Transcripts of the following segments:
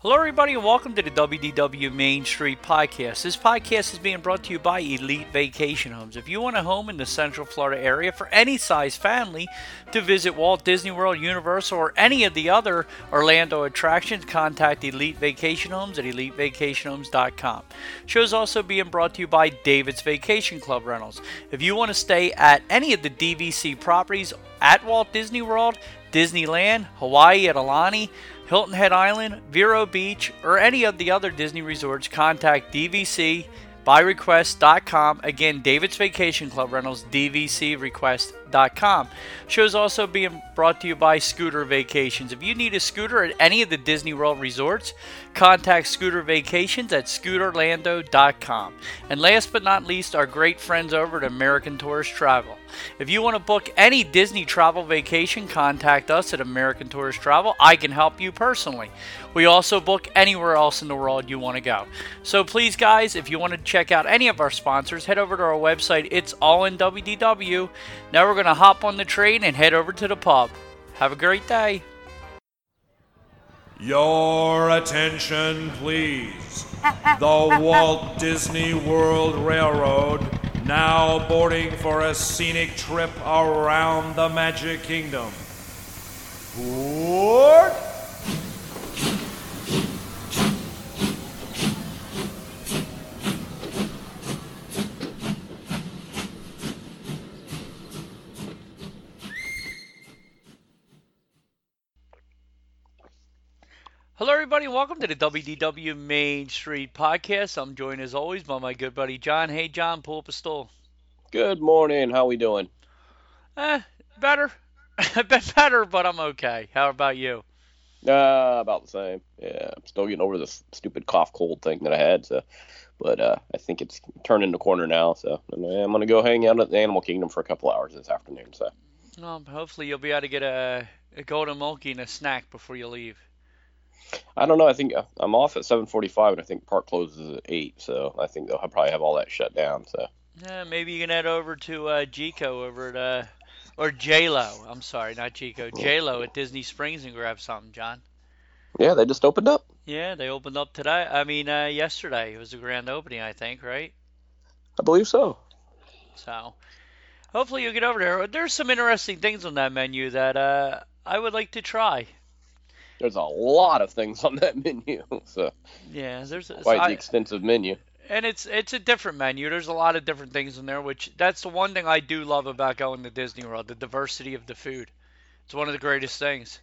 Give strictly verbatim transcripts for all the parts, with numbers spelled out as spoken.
Hello, everybody, and welcome to the W D W Main Street Podcast. This podcast is being brought to you by Elite Vacation Homes. If you want a home in the Central Florida area for any size family to visit Walt Disney World, Universal, or any of the other Orlando attractions, contact Elite Vacation Homes at elite vacation homes dot com. Show is also being brought to you by David's Vacation Club Rentals. If you want to stay at any of the D V C properties at Walt Disney World, Disneyland, Hawaii at Aulani, Hilton Head Island, Vero Beach, or any of the other Disney resorts, contact D V C by request dot com. Again, David's Vacation Club Rentals, D V C request dot com. Show's also being brought to you by Scooter Vacations. If you need a scooter at any of the Disney World resorts, contact Scooter Vacations at scooter lando dot com. And last but not least, our great friends over at American Tourist Travel. If you want to book any Disney travel vacation, contact us at American Tourist Travel. I can help you personally. We also book anywhere else in the world you want to go. So please, guys, if you want to check out any of our sponsors, head over to our website. It's all in W D W. Now we're going to hop on the train and head over to the pub. Have a great day. Your attention, please. The Walt Disney World Railroad now boarding for a scenic trip around the Magic Kingdom. Board! Hello, everybody, and welcome to the W D W Main Street Podcast. I'm joined, as always, by my good buddy John. Hey, John, pull up a stool. Good morning. How we doing? Eh, better. I've been better, but I'm okay. How about you? Uh, about the same. Yeah, I'm still getting over this stupid cough cold thing that I had. So, but uh, I think it's turning the corner now. So I'm gonna go hang out at the Animal Kingdom for a couple hours this afternoon. So. Well, hopefully you'll be able to get a, a golden monkey and a snack before you leave. I don't know. I think I'm off at seven forty-five, and I think park closes at eight. So I think they'll probably have all that shut down. So. Yeah, maybe you can head over to uh, Gico over at uh, or J-Lo. I'm sorry, not Gico. J-Lo at Disney Springs and grab something, John. Yeah, they just opened up. Yeah, they opened up today. I mean, uh, yesterday. It was a grand opening, I think, right? I believe so. So, hopefully you'll get over there. There's some interesting things on that menu that uh, I would like to try. There's a lot of things on that menu, so yeah, there's a, quite I, the extensive menu. And it's it's a different menu. There's a lot of different things in there, which that's the one thing I do love about going to Disney World, the diversity of the food. It's one of the greatest things.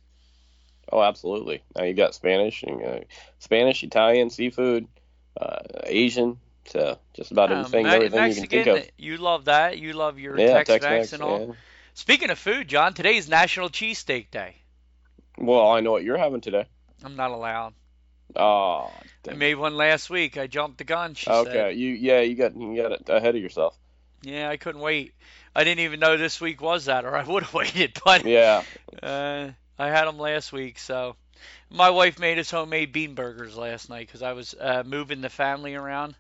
Oh, absolutely. Now you got Spanish, and uh, Spanish, Italian, seafood, uh, Asian, so just about Yeah, anything, Me- everything Mexican, you can think of. you love that. You love your Yeah, Tex-Mex Tex-Mex, and all. yeah. Speaking of food, John, today's National Cheesesteak Day. Well, I know what you're having today. I'm not allowed. Oh, I dang. made one last week. I jumped the gun, she Okay, said. you yeah, you got you got it ahead of yourself. Yeah, I couldn't wait. I didn't even know this week was that, or I would have waited. But Yeah. uh, I had them last week, so. My wife made us homemade bean burgers last night because I was uh, moving the family around.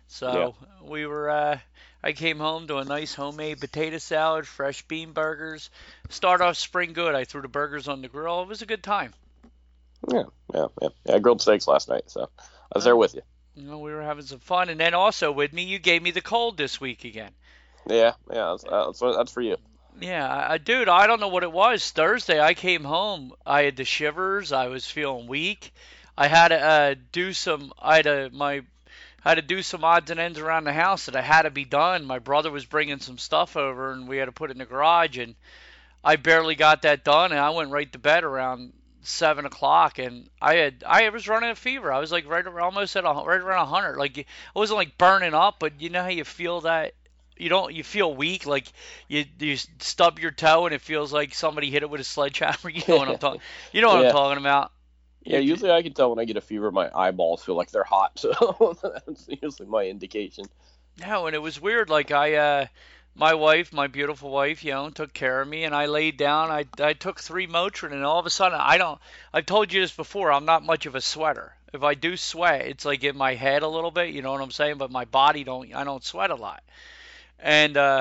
So we were, uh, I came home to a nice homemade potato salad, fresh bean burgers. Start off spring good. I threw the burgers on the grill. It was a good time. Yeah, yeah, yeah. yeah I grilled steaks last night, so I was there with you. You know, we were having some fun. And then also with me, you gave me the cold this week again. Yeah, yeah, that's, uh, that's, that's for you. Yeah, I, I- dude, I don't know what it was. Thursday, I came home. I had the shivers. I was feeling weak. I had to uh, do some. I had to my had to do some odds and ends around the house that I had to be done. My brother was bringing some stuff over, and we had to put it in the garage. And I barely got that done, and I went right to bed around seven o'clock. And I had I was running a fever. I was like right around, almost at a, right around a hundred. Like I wasn't like burning up, but you know how you feel that. You don't. You feel weak, like you you stub your toe and it feels like somebody hit it with a sledgehammer. You know what I'm talking. You know what Yeah. I'm talking about. Yeah, You- usually I can tell when I get a fever, my eyeballs feel like they're hot, so that's usually my indication. No, and it was weird. Like I, uh, my wife, my beautiful wife, you know, took care of me, and I laid down. I I took three Motrin, and all of a sudden, I don't. I've told you this before. I'm not much of a sweater. If I do sweat, it's like in my head a little bit. You know what I'm saying? But my body don't. I don't sweat a lot. And uh,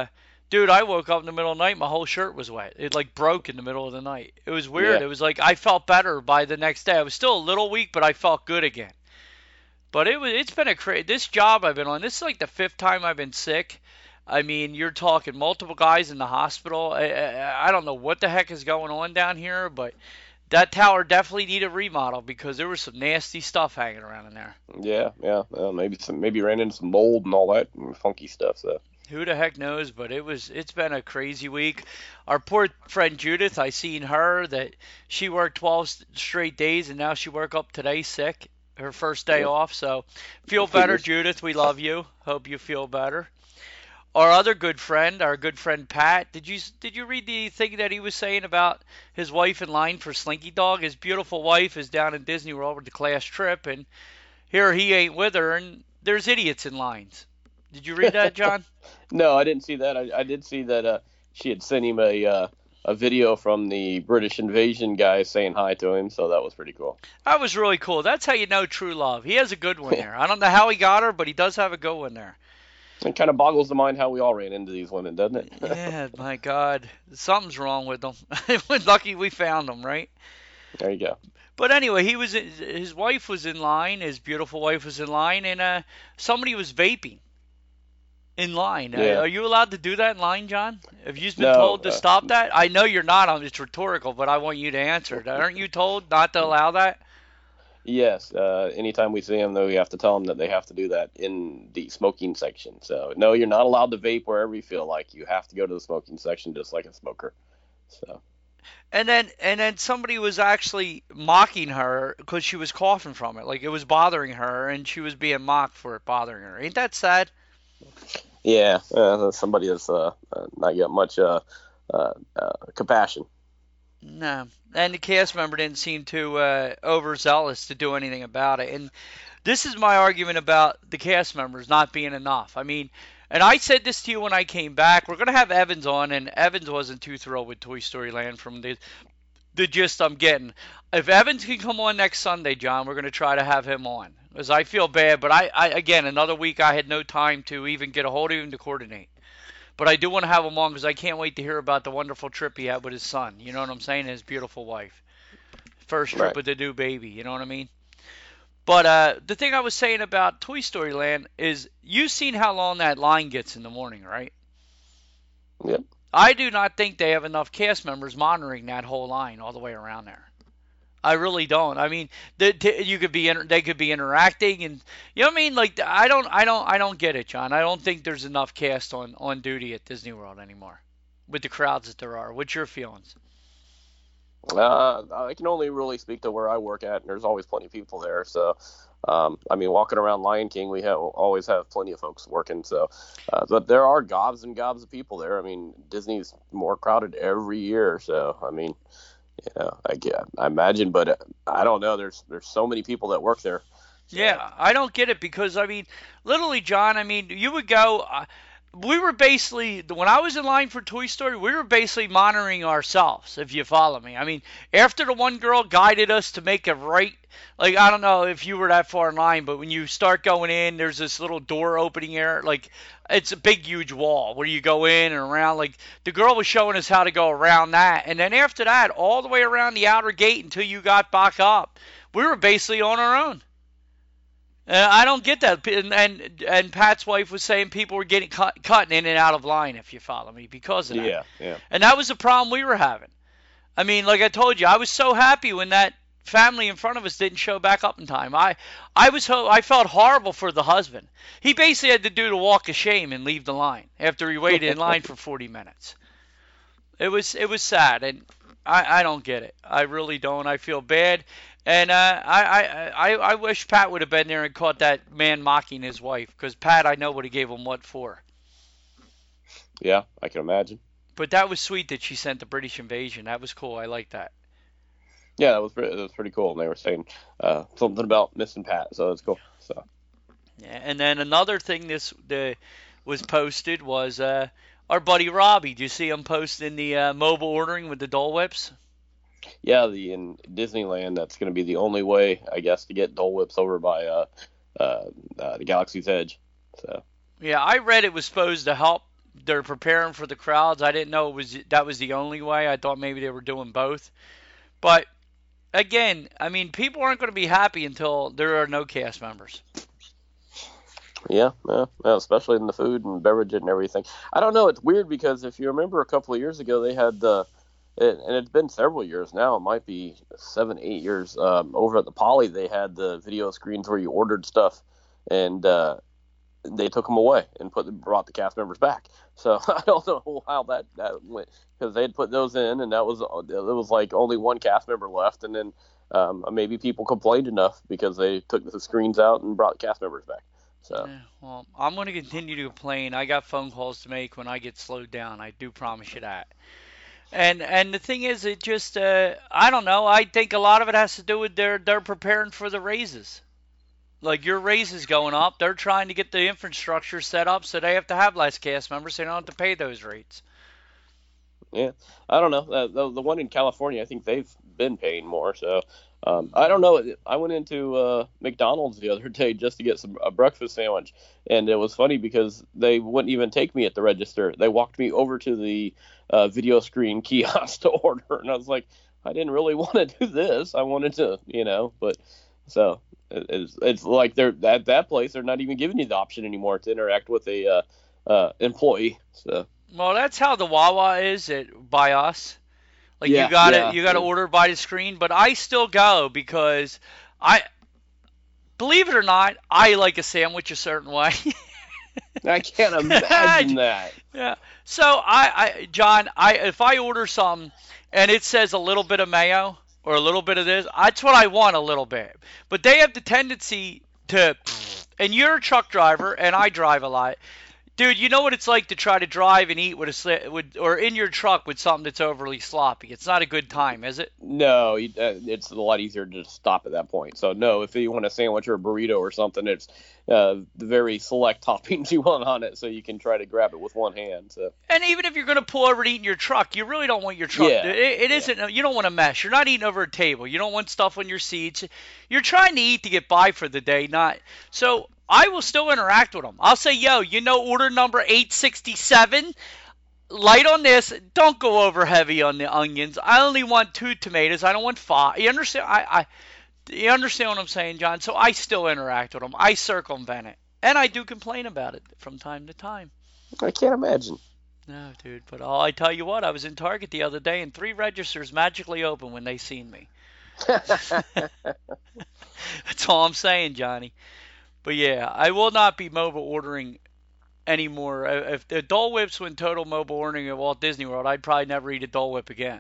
Dude, I woke up in the middle of the night, my whole shirt was wet. It like broke in the middle of the night. It was weird. Yeah. It was like I felt better by the next day. I was still a little weak, but I felt good again. But it was it's been a cra- this job I've been on. This is like the fifth time I've been sick. I mean, you're talking multiple guys in the hospital. I, I, I don't know what the heck is going on down here, but that tower definitely need a remodel because there was some nasty stuff hanging around in there. Yeah, yeah. Uh, maybe some, maybe ran into some mold and all that and funky stuff. So. Who the heck knows? But it was it's been a crazy week. Our poor friend Judith, I seen her that she worked twelve straight days and now she woke up today sick. Her first day Yeah. off. So feel better, Judith. We love you. Hope you feel better. Our other good friend, our good friend Pat, did you did you read the thing that he was saying about his wife in line for Slinky Dog? His beautiful wife is down in Disney World with the class trip, and here he ain't with her, and there's idiots in lines. Did you read that, John? No, I didn't see that. I, I did see that uh, she had sent him a uh, a video from the British invasion guy saying hi to him, so that was pretty cool. That was really cool. That's how you know true love. He has a good one there. I don't know how he got her, but he does have a good one there. It kind of boggles the mind how we all ran into these women, doesn't it? Yeah, my God. Something's wrong with them. We're lucky we found them, right? There you go. But anyway, he was his wife was in line, his beautiful wife was in line, and uh, somebody was vaping in line. Yeah. Uh, are you allowed to do that in line, John? Have you been No, told to uh, stop that? I know you're not. I'm- It's rhetorical, but I want you to answer it. Aren't you told not to allow that? Yes. Uh, anytime we see them, though, we have to tell them that they have to do that in the smoking section. So, no, you're not allowed to vape wherever you feel like. You have to go to the smoking section just like a smoker. So. And then and then somebody was actually mocking her because she was coughing from it. Like it was bothering her, and she was being mocked for it bothering her. Ain't that sad? Yeah, uh, somebody that's uh, uh, not got much uh, uh, uh, compassion. No. And the cast member didn't seem too uh, overzealous to do anything about it. And this is my argument about the cast members not being enough. I mean, and I said this to you when I came back. We're going to have Evans on, and Evans wasn't too thrilled with Toy Story Land from the the gist I'm getting. If Evans can come on next Sunday, John, we're going to try to have him on. Because I feel bad, but I, I, again, another week I had no time to even get a hold of him to coordinate. But I do want to have him on because I can't wait to hear about the wonderful trip he had with his son. You know what I'm saying? And his beautiful wife. First trip Right. with the new baby. You know what I mean? But uh, the thing I was saying about Toy Story Land is you've seen how long that line gets in the morning, right? Yep. I do not think they have enough cast members monitoring that whole line all the way around there. I really don't. I mean, the, t- you could be inter- they could be interacting, and you know what I mean. Like I don't, I don't, I don't get it, John. I don't think there's enough cast on, on duty at Disney World anymore, with the crowds that there are. What's your feelings? Uh, I can only really speak to where I work at, and there's always plenty of people there. So, um, I mean, walking around Lion King, we have always have plenty of folks working. So, uh, but there are gobs and gobs of people there. I mean, Disney's more crowded every year. So, I mean, you know, I get, I imagine, but uh, I don't know. There's there's so many people that work there. So, Yeah, I don't get it because I mean, literally, John. I mean, you would go. Uh, we were basically when I was in line for Toy Story, we were basically monitoring ourselves. If you follow me, I mean, after the one girl guided us to make a right, like I don't know if you were that far in line, but when you start going in, there's this little door opening area, like it's a big, huge wall where you go in and around. Like the girl was showing us how to go around that, and then after that, all the way around the outer gate until you got back up, we were basically on our own. And I don't get that. And, and and Pat's wife was saying people were getting cut, cutting in and out of line, if you follow me, because of that. Yeah, yeah. And that was the problem we were having. I mean, like I told you, I was so happy when that family in front of us didn't show back up in time. I I was ho- I felt horrible for the husband. He basically had to do the walk of shame and leave the line after he waited in line for forty minutes. It was it was sad, and I, I don't get it. I really don't. I feel bad. And uh, I, I, I, I wish Pat would have been there and caught that man mocking his wife, because Pat, I know what he gave him what for. Yeah, I can imagine. But that was sweet that she sent the British invasion. That was cool. I like that. Yeah, that was pre- that was pretty cool. And they were saying uh, something about missing Pat, so that's cool. So. Yeah, and then another thing this the was posted was uh, our buddy Robbie. Do you see him posting the uh, mobile ordering with the Dole Whips? Yeah, the in Disneyland, that's going to be the only way, I guess, to get Dole Whips over by uh, uh, uh, the Galaxy's Edge. So. Yeah, I read it was supposed to help they're preparing for the crowds. I didn't know it was that was the only way. I thought maybe they were doing both. But again, I mean, people aren't going to be happy until there are no cast members. Yeah, yeah, yeah, especially in the food and beverage and everything. I don't know. It's weird because if you remember a couple of years ago, they had the, it, and it's been several years now. It might be seven, eight years. Um, over at the Poly, they had the video screens where you ordered stuff, and uh, they took them away and put brought the cast members back. So I don't know how that, that went, because they had put those in, and that was it was like only one cast member left, and then um, maybe people complained enough because they took the screens out and brought the cast members back. So. Yeah, well, I'm going to continue to complain. I got phone calls to make when I get slowed down. I do promise you that. And and the thing is, it just uh, I don't know. I think a lot of it has to do with their they're preparing for the raises. Like your raises going up, they're trying to get the infrastructure set up so they have to have less cast members. So they don't have to pay those rates. Yeah, I don't know. Uh, the the one in California, I think they've been paying more. So um, I don't know. I went into uh, McDonald's the other day just to get some a breakfast sandwich, and it was funny because they wouldn't even take me at the register. They walked me over to the uh, video screen kiosk to order, and I was like, I didn't really want to do this. I wanted to, you know, but so it, it's it's like they're at that place. They're not even giving you the option anymore to interact with a uh, uh, employee. So. Well, that's how the Wawa is at by us. Like yeah, you got to yeah, you got to yeah. order by the screen, but I still go because I believe it or not, I like a sandwich a certain way. I can't imagine that. Yeah. So I, I John, I if I order something and it says a little bit of mayo or a little bit of this, that's what I want, a little bit. But they have the tendency to, and you're a truck driver and I drive a lot. Dude, you know what it's like to try to drive and eat with a with, or in your truck with something that's overly sloppy. It's not a good time, is it? No, you- uh, it's a lot easier to just stop at that point. So no, if you want a sandwich or a burrito or something, it's uh, the very select toppings you want on it, so you can try to grab it with one hand. So. And even if you're going to pull over to eat in your truck, you really don't want your truck. Yeah, It, it isn't. You don't want to mess. You're not eating over a table. You don't want stuff on your seats. You're trying to eat to get by for the day, not so. I will still interact with them. I'll say, yo, you know, order number eight sixty-seven, light on this. Don't go over heavy on the onions. I only want two tomatoes. I don't want five. You understand? I, I, you understand what I'm saying, John? So I still interact with them. I circumvent it. And I do complain about it from time to time. I can't imagine. No, dude. But I'll, I tell you what, I was in Target the other day, and three registers magically opened when they seen me. That's all I'm saying, Johnny. But yeah, I will not be mobile ordering anymore. If the Dole Whips went total mobile ordering at Walt Disney World, I'd probably never eat a Dole Whip again.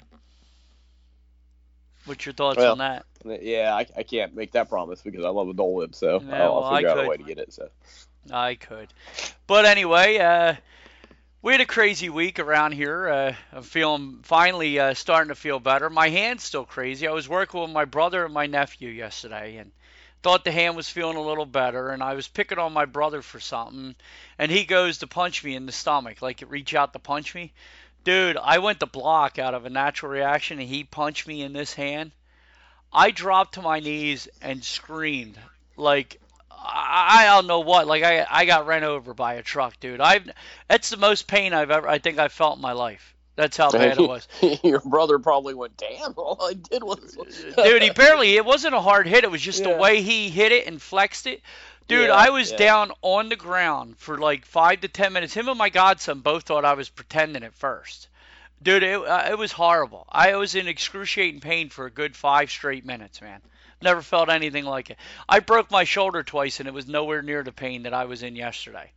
What's your thoughts Well, on that? Yeah, I, I can't make that promise because I love a Dole Whip, so Yeah, I'll, well, I'll figure I out a could. way to get it. So. I could. But anyway, uh, we had a crazy week around here. Uh, I'm feeling finally uh, starting to feel better. My hand's still crazy. I was working with my brother and my nephew yesterday, and thought the hand was feeling a little better, and I was picking on my brother for something, and he goes to punch me in the stomach, like reach out to punch me. Dude, I went to block out of a natural reaction, and he punched me in this hand. I dropped to my knees and screamed like I, I don't know what. Like I I got ran over by a truck, dude. I've that's the most pain I've ever I think I felt in my life. That's how bad it was. Your brother probably went, damn, all I did was... Dude, he barely, it wasn't a hard hit. It was just Yeah. the way he hit it and flexed it. Dude, Yeah, I was yeah. down on the ground for like five to ten minutes. Him and my godson both thought I was pretending at first. Dude, it, uh, it was horrible. I was in excruciating pain for a good five straight minutes, man. Never felt anything like it. I broke my shoulder twice, and it was nowhere near the pain that I was in yesterday.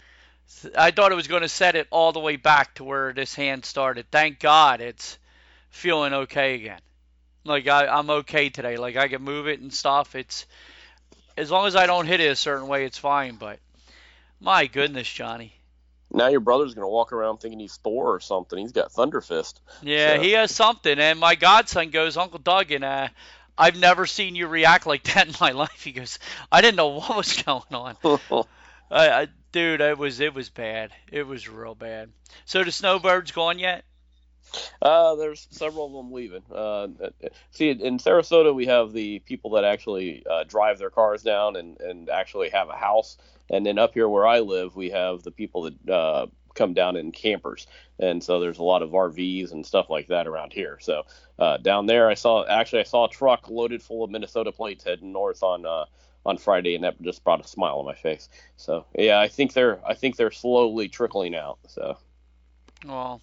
I thought it was going to set it all the way back to where this hand started. Thank God it's feeling okay again. Like, I, I'm okay today. Like, I can move it and stuff. It's as long as I don't hit it a certain way, it's fine. But, my goodness, Johnny. Now your brother's going to walk around thinking he's Thor or something. He's got Thunder Fist. Yeah, So. he has something. And my godson goes, Uncle Doug, and uh, I've never seen you react like that in my life. He goes, I didn't know what was going on. I, I, dude, it was it was bad. It was real bad. So the snowbird's gone yet? Uh, there's several of them leaving. Uh, see, in Sarasota, we have the people that actually uh, drive their cars down and, and actually have a house. And then up here where I live, we have the people that uh, come down in campers, and so there's a lot of R Vs and stuff like that around here. So uh, down there, I saw actually I saw a truck loaded full of Minnesota plates heading north on uh, on Friday, and that just brought a smile on my face. So yeah, I think they're I think they're slowly trickling out. So Well,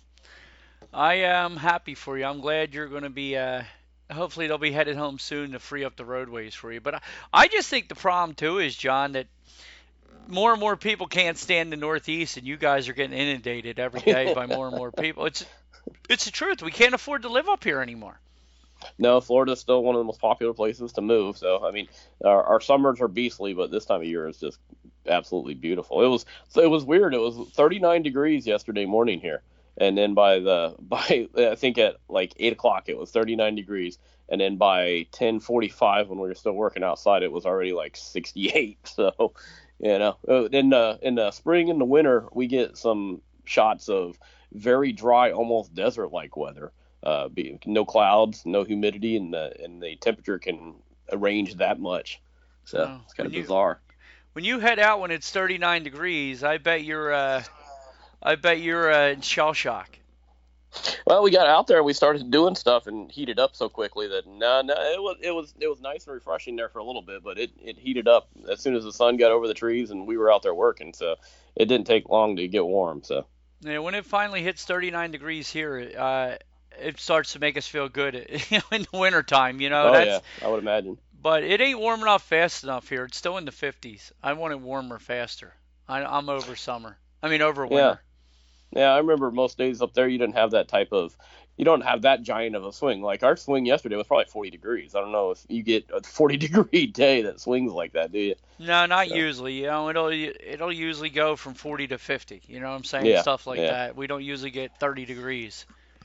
I am happy for you. I'm glad you're going to be. Uh, hopefully, they'll be headed home soon to free up the roadways for you. But I, I just think the problem too is, John, that more and more people can't stand the Northeast, and you guys are getting inundated every day by more and more people. It's it's the truth. We can't afford to live up here anymore. no, Florida's still one of the most popular places to move. So I mean, our, our summers are beastly, but this time of year is just absolutely beautiful. It was so it was weird. It was thirty-nine degrees yesterday morning here. And then by the by, I think at like eight o'clock it was thirty-nine degrees, and then by ten forty-five when we were still working outside, it was already like sixty-eight. So, you know, in the in the spring and the winter, we get some shots of very dry, almost desert-like weather. Uh, be, no clouds, no humidity, and the and the temperature can range that much. So Oh, it's kind when of you bizarre. when you head out when it's thirty-nine degrees, I bet you're uh, I bet you're uh, in shell shock. Well, we got out there and we started doing stuff and heated up so quickly that no, no, it was it was it was nice and refreshing there for a little bit, but it, it heated up as soon as the sun got over the trees and we were out there working, so it didn't take long to get warm. So Yeah, when it finally hits thirty-nine degrees here, uh, it starts to make us feel good you know, in the wintertime, you know. oh That's yeah, I would imagine. But it ain't warm enough fast enough here. It's still in the fifties. I want it warmer faster. I, I'm over summer. I mean, over Yeah, winter. yeah, I remember most days up there you didn't have that type of you don't have that giant of a swing. Like our swing yesterday was probably forty degrees. I don't know if you get a forty degree day that swings like that, do you? No, not So, usually. You know, it'll it'll usually go from forty to fifty. You know what I'm saying? yeah, Stuff like yeah, that. We don't usually get thirty degrees.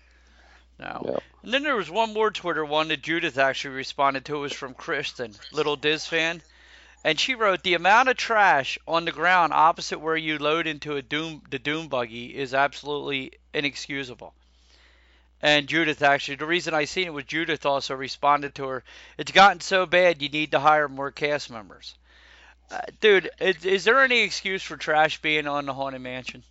No. yeah. And then there was one more Twitter one that Judith actually responded to. It was from Kristen, little Diz fan. And she wrote, the amount of trash on the ground opposite where you load into a doom the doom buggy is absolutely inexcusable. And Judith actually, the reason I seen it was Judith also responded to her, it's gotten so bad you need to hire more cast members. Uh, dude, is, is there any excuse for trash being on the Haunted Mansion?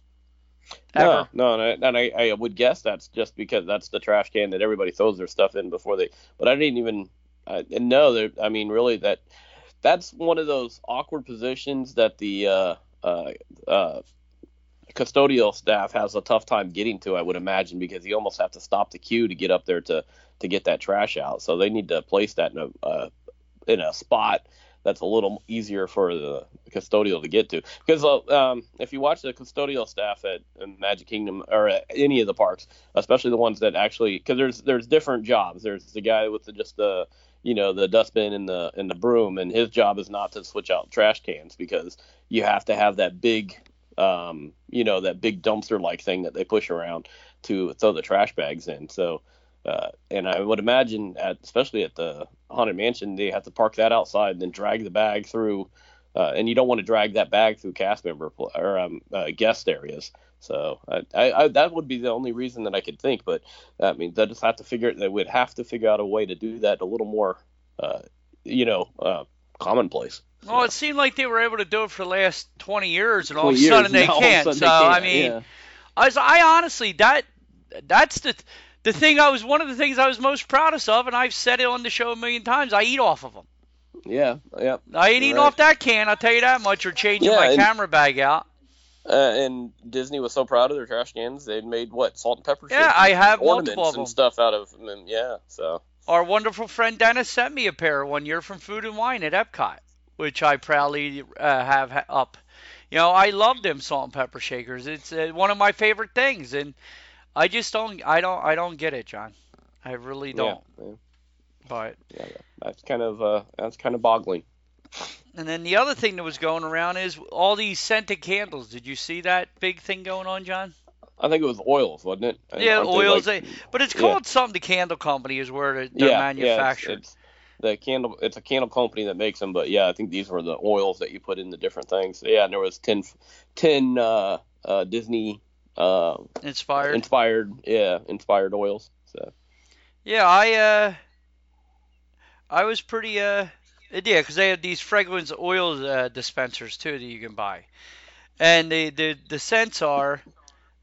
Ever? No, no, and I, I would guess that's just because that's the trash can that everybody throws their stuff in before they. But I didn't even I, no. there- I mean, really, that that's one of those awkward positions that the uh, uh, uh, custodial staff has a tough time getting to. I would imagine because you almost have to stop the queue to get up there to to get that trash out. So they need to place that in a uh, in a spot that's a little easier for the custodial to get to. Because uh, um, if you watch the custodial staff at Magic Kingdom or at any of the parks, especially the ones that actually, because there's there's different jobs. There's the guy with the, just the you know the dustbin and the and the broom, and his job is not to switch out trash cans because you have to have that big um, you know that big dumpster like thing that they push around to throw the trash bags in. So. Uh, and I would imagine, at, especially at the Haunted Mansion, they have to park that outside and then drag the bag through. Uh, and you don't want to drag that bag through cast member pl- or um, uh, guest areas. So I, I, I, that would be the only reason that I could think. But I mean, they just have to figure. They would have to figure out a way to do that a little more, uh, you know, uh, commonplace. Well, it seemed like they were able to do it for the last twenty years, and all of a twenty years, sudden they now all of a can't. sudden So, they can't, I mean, yeah. I, was, I honestly, that that's the the thing I was, one of the things I was most proudest of, and I've said it on the show a million times, I eat off of them. Yeah, yeah. I ain't eating Right. off that can, I'll tell you that much, or changing Yeah, my and- camera bag out. Uh, and Disney was so proud of their trash cans, they'd made what salt and pepper Yeah, shapes I and have ornaments multiple of them. and stuff out of them. Yeah, so Our wonderful friend Dennis sent me a pair one year from Food and Wine at Epcot, which I proudly uh, have ha- up. You know, I love them salt and pepper shakers. It's uh, one of my favorite things, and I just don't, I don't, I don't get it, John. I really don't. yeah, yeah, But yeah, that's kind of uh, that's kind of boggling. and then the other thing that was going around is all these scented candles. Did you see that big thing going on, John? I think it was oils, wasn't it? Yeah, Aren't they oils. like- they, but it's yeah. called something. The Candle Company is where they're they're yeah, manufactured. Yeah, it's, it's the candle. It's a candle company that makes them, but yeah, I think these were the oils that you put in the different things. Yeah, and there was ten, ten uh, uh, Disney uh, Inspired. inspired, yeah, inspired oils. So Yeah, I uh, I was pretty uh, yeah, because they have these fragrance oil uh, dispensers too that you can buy, and the the the scents are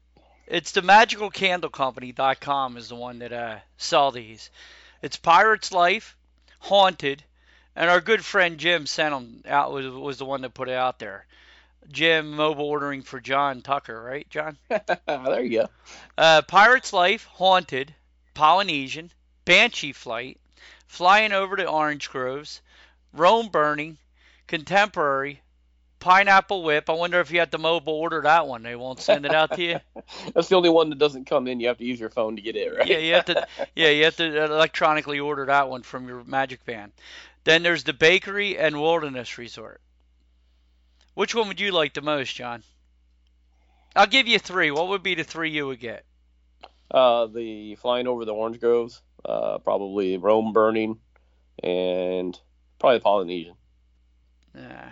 It's the magical candle company dot com is the one that uh, sell these. It's Pirate's Life, Haunted, and our good friend Jim sent them out, was, was the one that put it out there. Jim, mobile ordering for John Tucker, right, John? There you go. Uh, Pirate's Life, Haunted, Polynesian, Banshee Flight, Flying Over the Orange Groves, Rome Burning, Contemporary, Pineapple Whip. I wonder if you have to mobile order that one. They won't send it out to you. That's the only one that doesn't come in. You have to use your phone to get it, right? Yeah, you have to. Yeah, you have to electronically order that one from your Magic Band. Then there's the Bakery and Wilderness Resort. Which one would you like the most, John? I'll give you three. What would be the three you would get? Uh, the Flying Over the Orange Groves, uh, probably Rome Burning, and probably Polynesian. Yeah.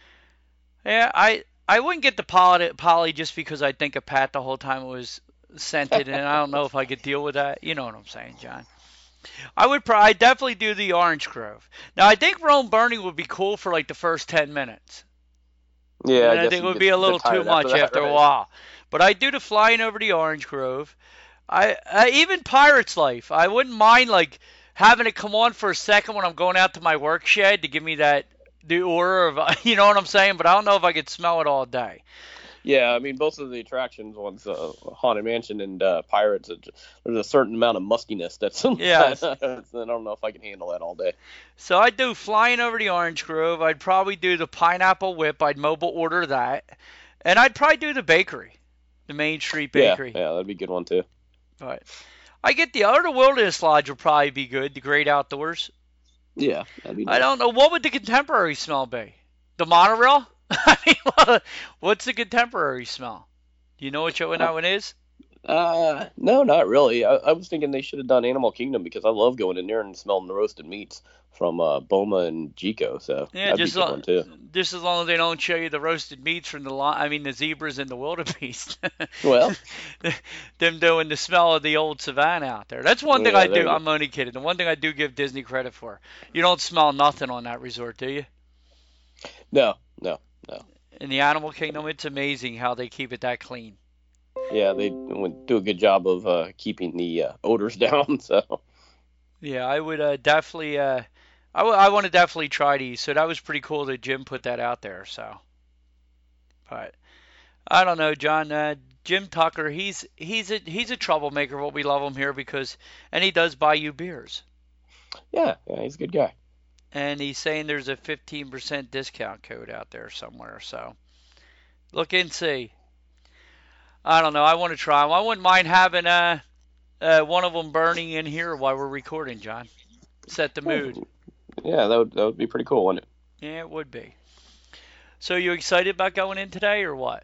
Yeah, I I wouldn't get the poly, poly just because I think of Pat the whole time it was scented, and I don't know if I could deal with that. You know what I'm saying, John? I would pro- I definitely do the Orange Grove. Now, I think Rome Burning would be cool for like the first ten minutes. Yeah, And I, I guess think it you would get- be a get little too tired much after, that, after right? a while. But I do the Flying Over the Orange Grove. I, I even Pirate's Life. I wouldn't mind like having it come on for a second when I'm going out to my work shed to give me that the aura of, you know what I'm saying? But I don't know if I could smell it all day. Yeah, I mean, both of the attractions, one's uh, Haunted Mansion and uh, Pirates, it, there's a certain amount of muskiness that's Yes. I don't know if I can handle that all day. So I'd do Flying Over the Orange Grove. I'd probably do the Pineapple Whip. I'd mobile order that. And I'd probably do the bakery, the Main Street Bakery. Yeah, yeah, that'd be a good one too. But I get the other Wilderness Lodge would probably be good, the Great Outdoors. Yeah, that'd be I nice. don't know. What would the Contemporary smell be? The monorail? I mean, what's the Contemporary smell? Do you know what one that one is? Uh, no, not really. I, I was thinking they should have done Animal Kingdom because I love going in there and smelling the roasted meats from uh, Boma and Jico. So Yeah, that'd just be a good lo- one too. just as long as they don't show you the roasted meats from the li- I mean the zebras and the wildebeest. Well, Them doing the smell of the old savannah out there. That's one thing Yeah, I there do. you go. I'm only kidding. The one thing I do give Disney credit for. You don't smell nothing on that resort, do you? no, no, no. In the Animal Kingdom, it's amazing how they keep it that clean. Yeah, they would do a good job of uh, keeping the uh, odors down. So Yeah, I would uh, definitely. Uh, I, w- I want to definitely try these. So that was pretty cool that Jim put that out there. So, but I don't know, John. Uh, Jim Tucker, he's he's a he's a troublemaker. But we love him here because, and he does buy you beers. yeah, yeah, he's a good guy. And he's saying there's a fifteen percent discount code out there somewhere. So look and see. I don't know. I want to try them. I wouldn't mind having uh, uh, one of them burning in here while we're recording, John. Set the mood. Yeah, that would that would be pretty cool, wouldn't it? Yeah, it would be. So you excited about going in today or what?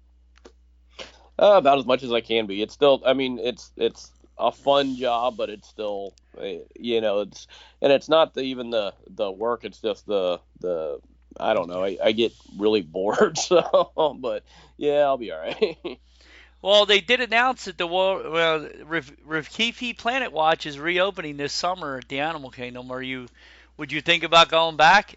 Uh, about as much as I can be. It's still, I mean, it's it's a fun job, but it's still, uh, you know, it's and it's not the, even the the work. It's just the the I don't know. I, I get really bored. So, but yeah, I'll be all right. Well, they did announce that the world, well, Rif- Rifkifi Planet Watch is reopening this summer at the Animal Kingdom. Are you, would you think about going back?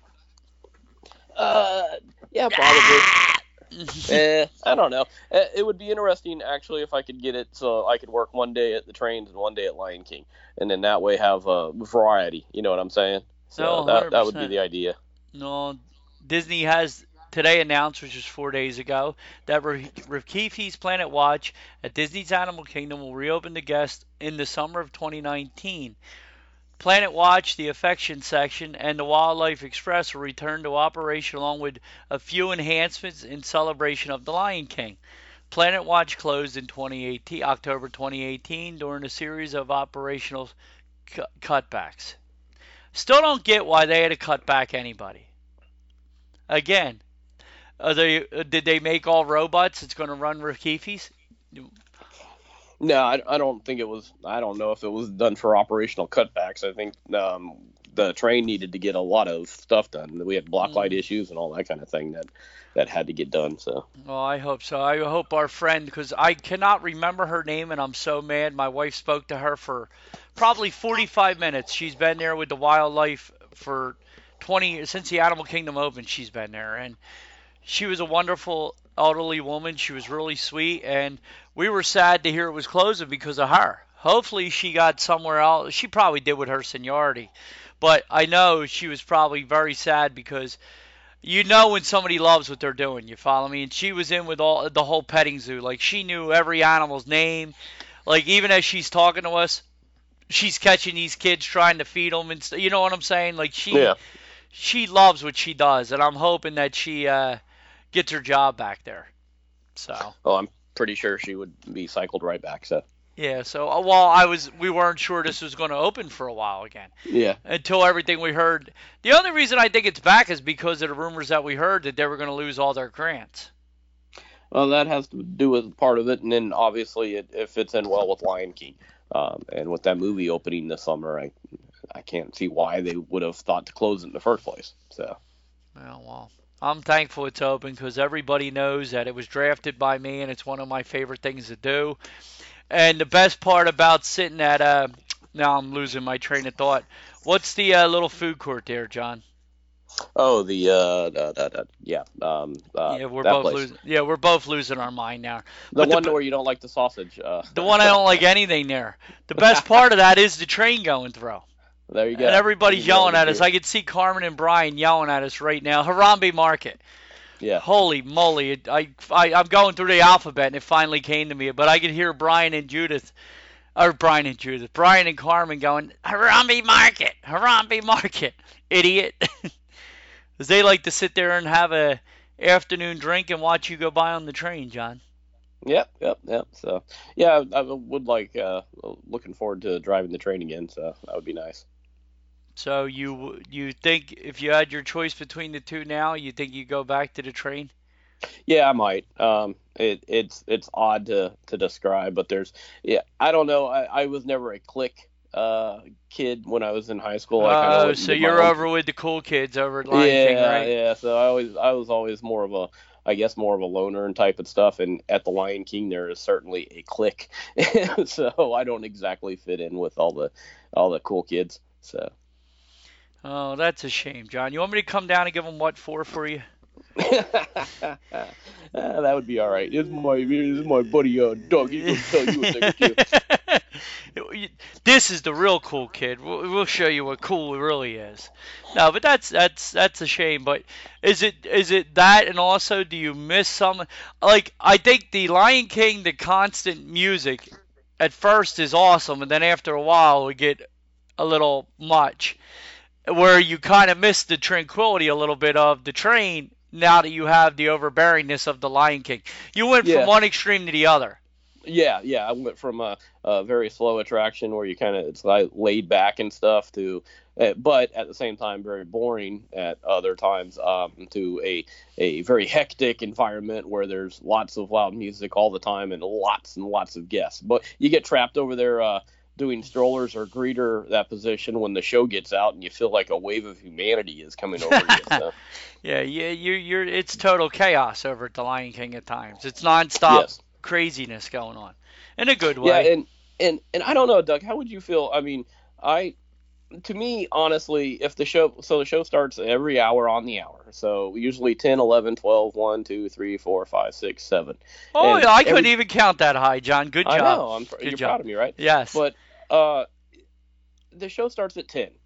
uh, yeah, probably. eh, I don't know. Eh, It would be interesting actually if I could get it so I could work one day at the trains and one day at Lion King, and then that way have a variety. You know what I'm saying? So No, that that would be one hundred percent. the idea. No, Disney has today announced, which was four days ago, that Rif- Rifkifi's Planet Watch at Disney's Animal Kingdom will reopen to guests in the summer of twenty nineteen. Planet Watch, the Affection Section, and the Wildlife Express will return to operation along with a few enhancements in celebration of the Lion King. Planet Watch closed in twenty eighteen, October twenty eighteen during a series of operational cu- cutbacks. Still don't get why they had to cut back anybody. Again, are they, uh, did they make all robots that's going to run Rifkifi's? No, I, I don't think it was. I don't know if it was done for operational cutbacks. I think um, the train needed to get a lot of stuff done. We had block light issues and all that kind of thing that that had to get done. So Well, I hope so. I hope our friend, because I cannot remember her name and I'm so mad. My wife spoke to her for probably forty-five minutes. She's been there with the wildlife for twenty years. Since the Animal Kingdom opened, she's been there. And she was a wonderful elderly woman. She was really sweet, and we were sad to hear it was closing because of her. Hopefully she got somewhere else. She probably did with her seniority. But I know she was probably very sad because you know when somebody loves what they're doing, you follow me? And she was in with all the whole petting zoo. Like, she knew every animal's name. Like, even as she's talking to us, she's catching these kids trying to feed them and st- you know what I'm saying? Like, she Yeah. she loves what she does, and I'm hoping that she uh, gets her job back there. So. Oh, I'm pretty sure she would be cycled right back. So. Yeah. So uh, while I was, we weren't sure this was going to open for a while again. Yeah. Until everything we heard. The only reason I think it's back is because of the rumors that we heard that they were going to lose all their grants. Well, that has to do with part of it, and then obviously it, it fits in well with Lion King. Um, and with that movie opening this summer, I I can't see why they would have thought to close it in the first place. So. Well, well, I'm thankful it's open because everybody knows that it was drafted by me, and it's one of my favorite things to do. And the best part about sitting at uh, now I'm losing my train of thought. What's the uh, little food court there, John? Oh, the uh, the, the, the yeah, um, uh, yeah, we're that both place. losing. Yeah, we're both losing our mind now. The But one the, where you don't like the sausage. Uh, the one I don't like anything there. The best part of that is the train going through. There you go. And everybody's You know yelling at it us. too. I could see Carmen and Brian yelling at us right now. Harambe Market. Yeah. Holy moly. It, I, I, I'm going through the alphabet, and it finally came to me. But I could hear Brian and Judith, or Brian and Judith, Brian and Carmen going, Harambe Market, Harambe Market, idiot. Because they like to sit there and have a afternoon drink and watch you go by on the train, John. Yep, yep, yep. So, yeah, I would like, uh, looking forward to driving the train again, so that would be nice. So you you think if you had your choice between the two now, you think you go back to the train? Yeah, I might. Um, it, it's it's odd to, to describe, but there's, yeah, I don't know. I, I was never a click uh, kid when I was in high school. I kinda Oh, went and so did my you're own- over with the cool kids over at Lion yeah, King, right? yeah. So I always, I was always more of a, I guess more of a loner and type of stuff. And at the Lion King, there is certainly a clique. So I don't exactly fit in with all the, all the cool kids. So. Oh, that's a shame, John. You want me to come down and give them what for for you? uh, that would be all right. This is my, this is my buddy, uh, Doug. He's gonna tell you a thing or two. This is the real cool kid. We'll, we'll show you what cool really is. No, but that's that's that's a shame. But is it is it that, and also do you miss some? Like, I think the Lion King, the constant music at first is awesome, and then after a while we get a little much, where you kind of miss the tranquility a little bit of the train now that you have the overbearingness of the Lion King. You went Yeah. from one extreme to the other. Yeah, yeah. I went from a, a very slow attraction where you kind of it's like laid back and stuff to, uh, but at the same time very boring at other times. Um, to a a very hectic environment where there's lots of loud music all the time and lots and lots of guests. But you get trapped over there uh, doing strollers or greeter that position when the show gets out, and you feel like a wave of humanity is coming over you. So. Yeah, yeah, you're you're it's total chaos over at the Lion King at times. It's nonstop Yes. craziness going on, in a good Yeah, way. and, and and I don't know, Doug, how would you feel? I mean, I to me, honestly, if the show so the show starts every hour on the hour. So usually ten, eleven, twelve, one, two, three, four, five, six, seven. oh, and yeah, I couldn't every- even count that high, John. Good I job. know, I'm Good you're job. proud of me, right? Yes. But uh the show starts at ten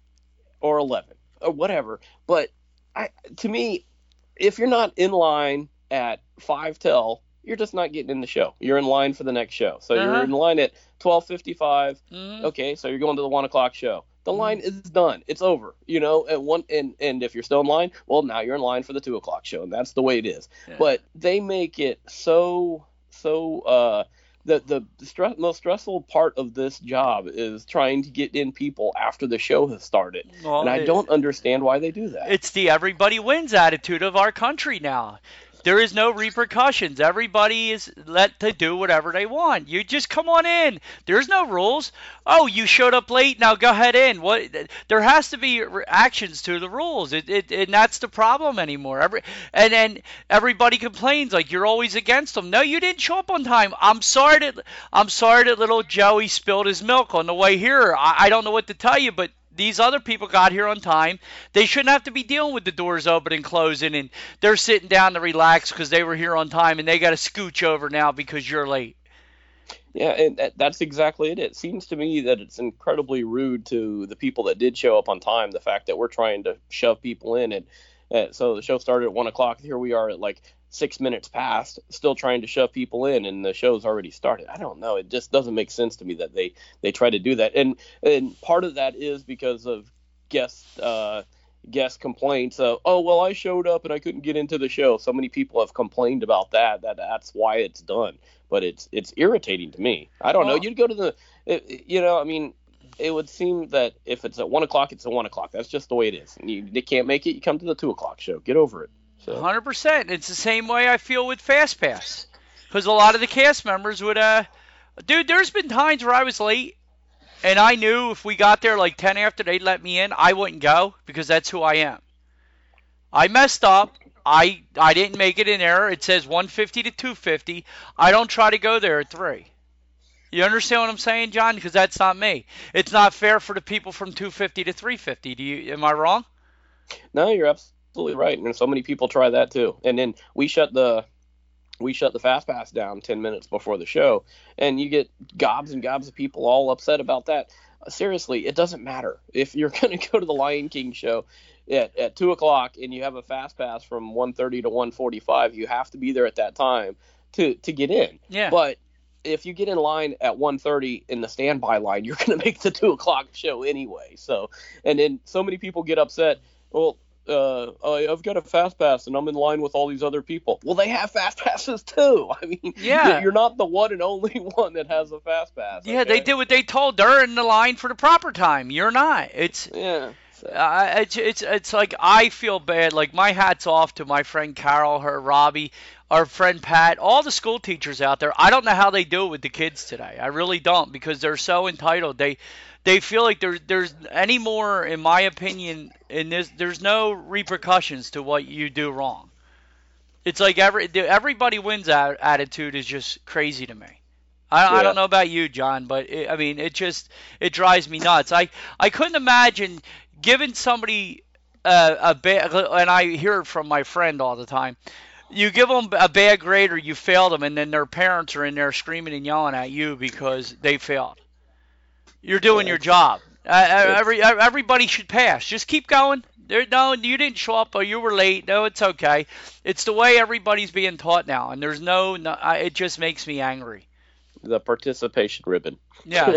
or eleven or whatever. But I to me, if you're not in line at five till, you're just not getting in the show. You're in line for the next show. So Uh-huh. you're in line at twelve fifty-five. Mhm. Okay, so you're going to the one o'clock show. The line is done. It's over. You know, at one and and if you're still in line, well, now you're in line for the two o'clock show, and that's the way it is. Yeah. But they make it so so. Uh, the the stress, most stressful part of this job is trying to get in people after the show has started, Well, and I it- don't understand why they do that. It's the everybody wins attitude of our country now. There is no repercussions. Everybody is let to do whatever they want. You just come on in. There's no rules. Oh, you showed up late. Now go ahead in. What? There has to be re- actions to the rules. It, it and that's the problem anymore. Every and then everybody complains like you're always against them. No, you didn't show up on time. I'm sorry that I'm sorry that little Joey spilled his milk on the way here. I, I don't know what to tell you, but these other people got here on time. They shouldn't have to be dealing with the doors open and closing, and they're sitting down to relax because they were here on time, and they got to scooch over now because you're late. Yeah, and that- that's exactly it. It seems to me that it's incredibly rude to the people that did show up on time. The fact that we're trying to shove people in, and uh, so the show started at one o'clock. Here we are at like six minutes past, still trying to shove people in, and the show's already started. I don't know. It just doesn't make sense to me that they they try to do that. And and part of that is because of guest uh, guest complaints. Of, oh well, I showed up and I couldn't get into the show. So many people have complained about that. That that's why it's done. But it's it's irritating to me. I don't know. You'd go to the, it, you know, I mean, it would seem that if it's at one o'clock, it's at one o'clock. That's just the way it is. And you, they can't make it. You come to the two o'clock show. Get over it. So. one hundred percent. It's the same way I feel with FastPass. Because a lot of the cast members would, uh, dude, there's been times where I was late, and I knew if we got there like ten after they'd let me in, I wouldn't go because that's who I am. I messed up. I I didn't make it in error. It says one fifty to two fifty. I don't try to go there at three. You understand what I'm saying, John? Because that's not me. It's not fair for the people from two fifty to three fifty. Do you? Am I wrong? No, you're absolutely right. And so many people try that too. And then we shut the we shut the Fast Pass down ten minutes before the show, and you get gobs and gobs of people all upset about that. Seriously, it doesn't matter. If you're going to go to the Lion King show at, at two o'clock and you have a Fast Pass from one thirty to one forty-five, you have to be there at that time to, to get in. Yeah. But if you get in line at one thirty in the standby line, you're going to make the two o'clock show anyway. So, and then so many people get upset. Well, uh, I've got a Fast Pass and I'm in line with all these other people. Well, they have Fast Passes too. I mean, yeah. you're not the one and only one that has a Fast Pass. Yeah, okay? they did what they told. They're in the line for the proper time. You're not. It's yeah. So. Uh, it's it's it's like I feel bad. Like my hat's off to my friend Carol, her Robbie, our friend Pat, all the school teachers out there. I don't know how they do it with the kids today. I really don't, because they're so entitled. They they feel like there's there's any more, in my opinion, in this. There's no repercussions to what you do wrong. It's like every everybody wins attitude is just crazy to me. I, yeah. I don't know about you, John, but it, I mean, it just it drives me nuts. I I couldn't imagine giving somebody uh, a bad, and I hear it from my friend all the time. You give them a bad grade or you failed them, and then their parents are in there screaming and yelling at you because they failed. You're doing yeah. your job. Uh, every everybody should pass. Just keep going. There, no, you didn't show up or you were late. No, it's okay. It's the way everybody's being taught now, and there's no. no it just makes me angry. The participation ribbon. Yeah.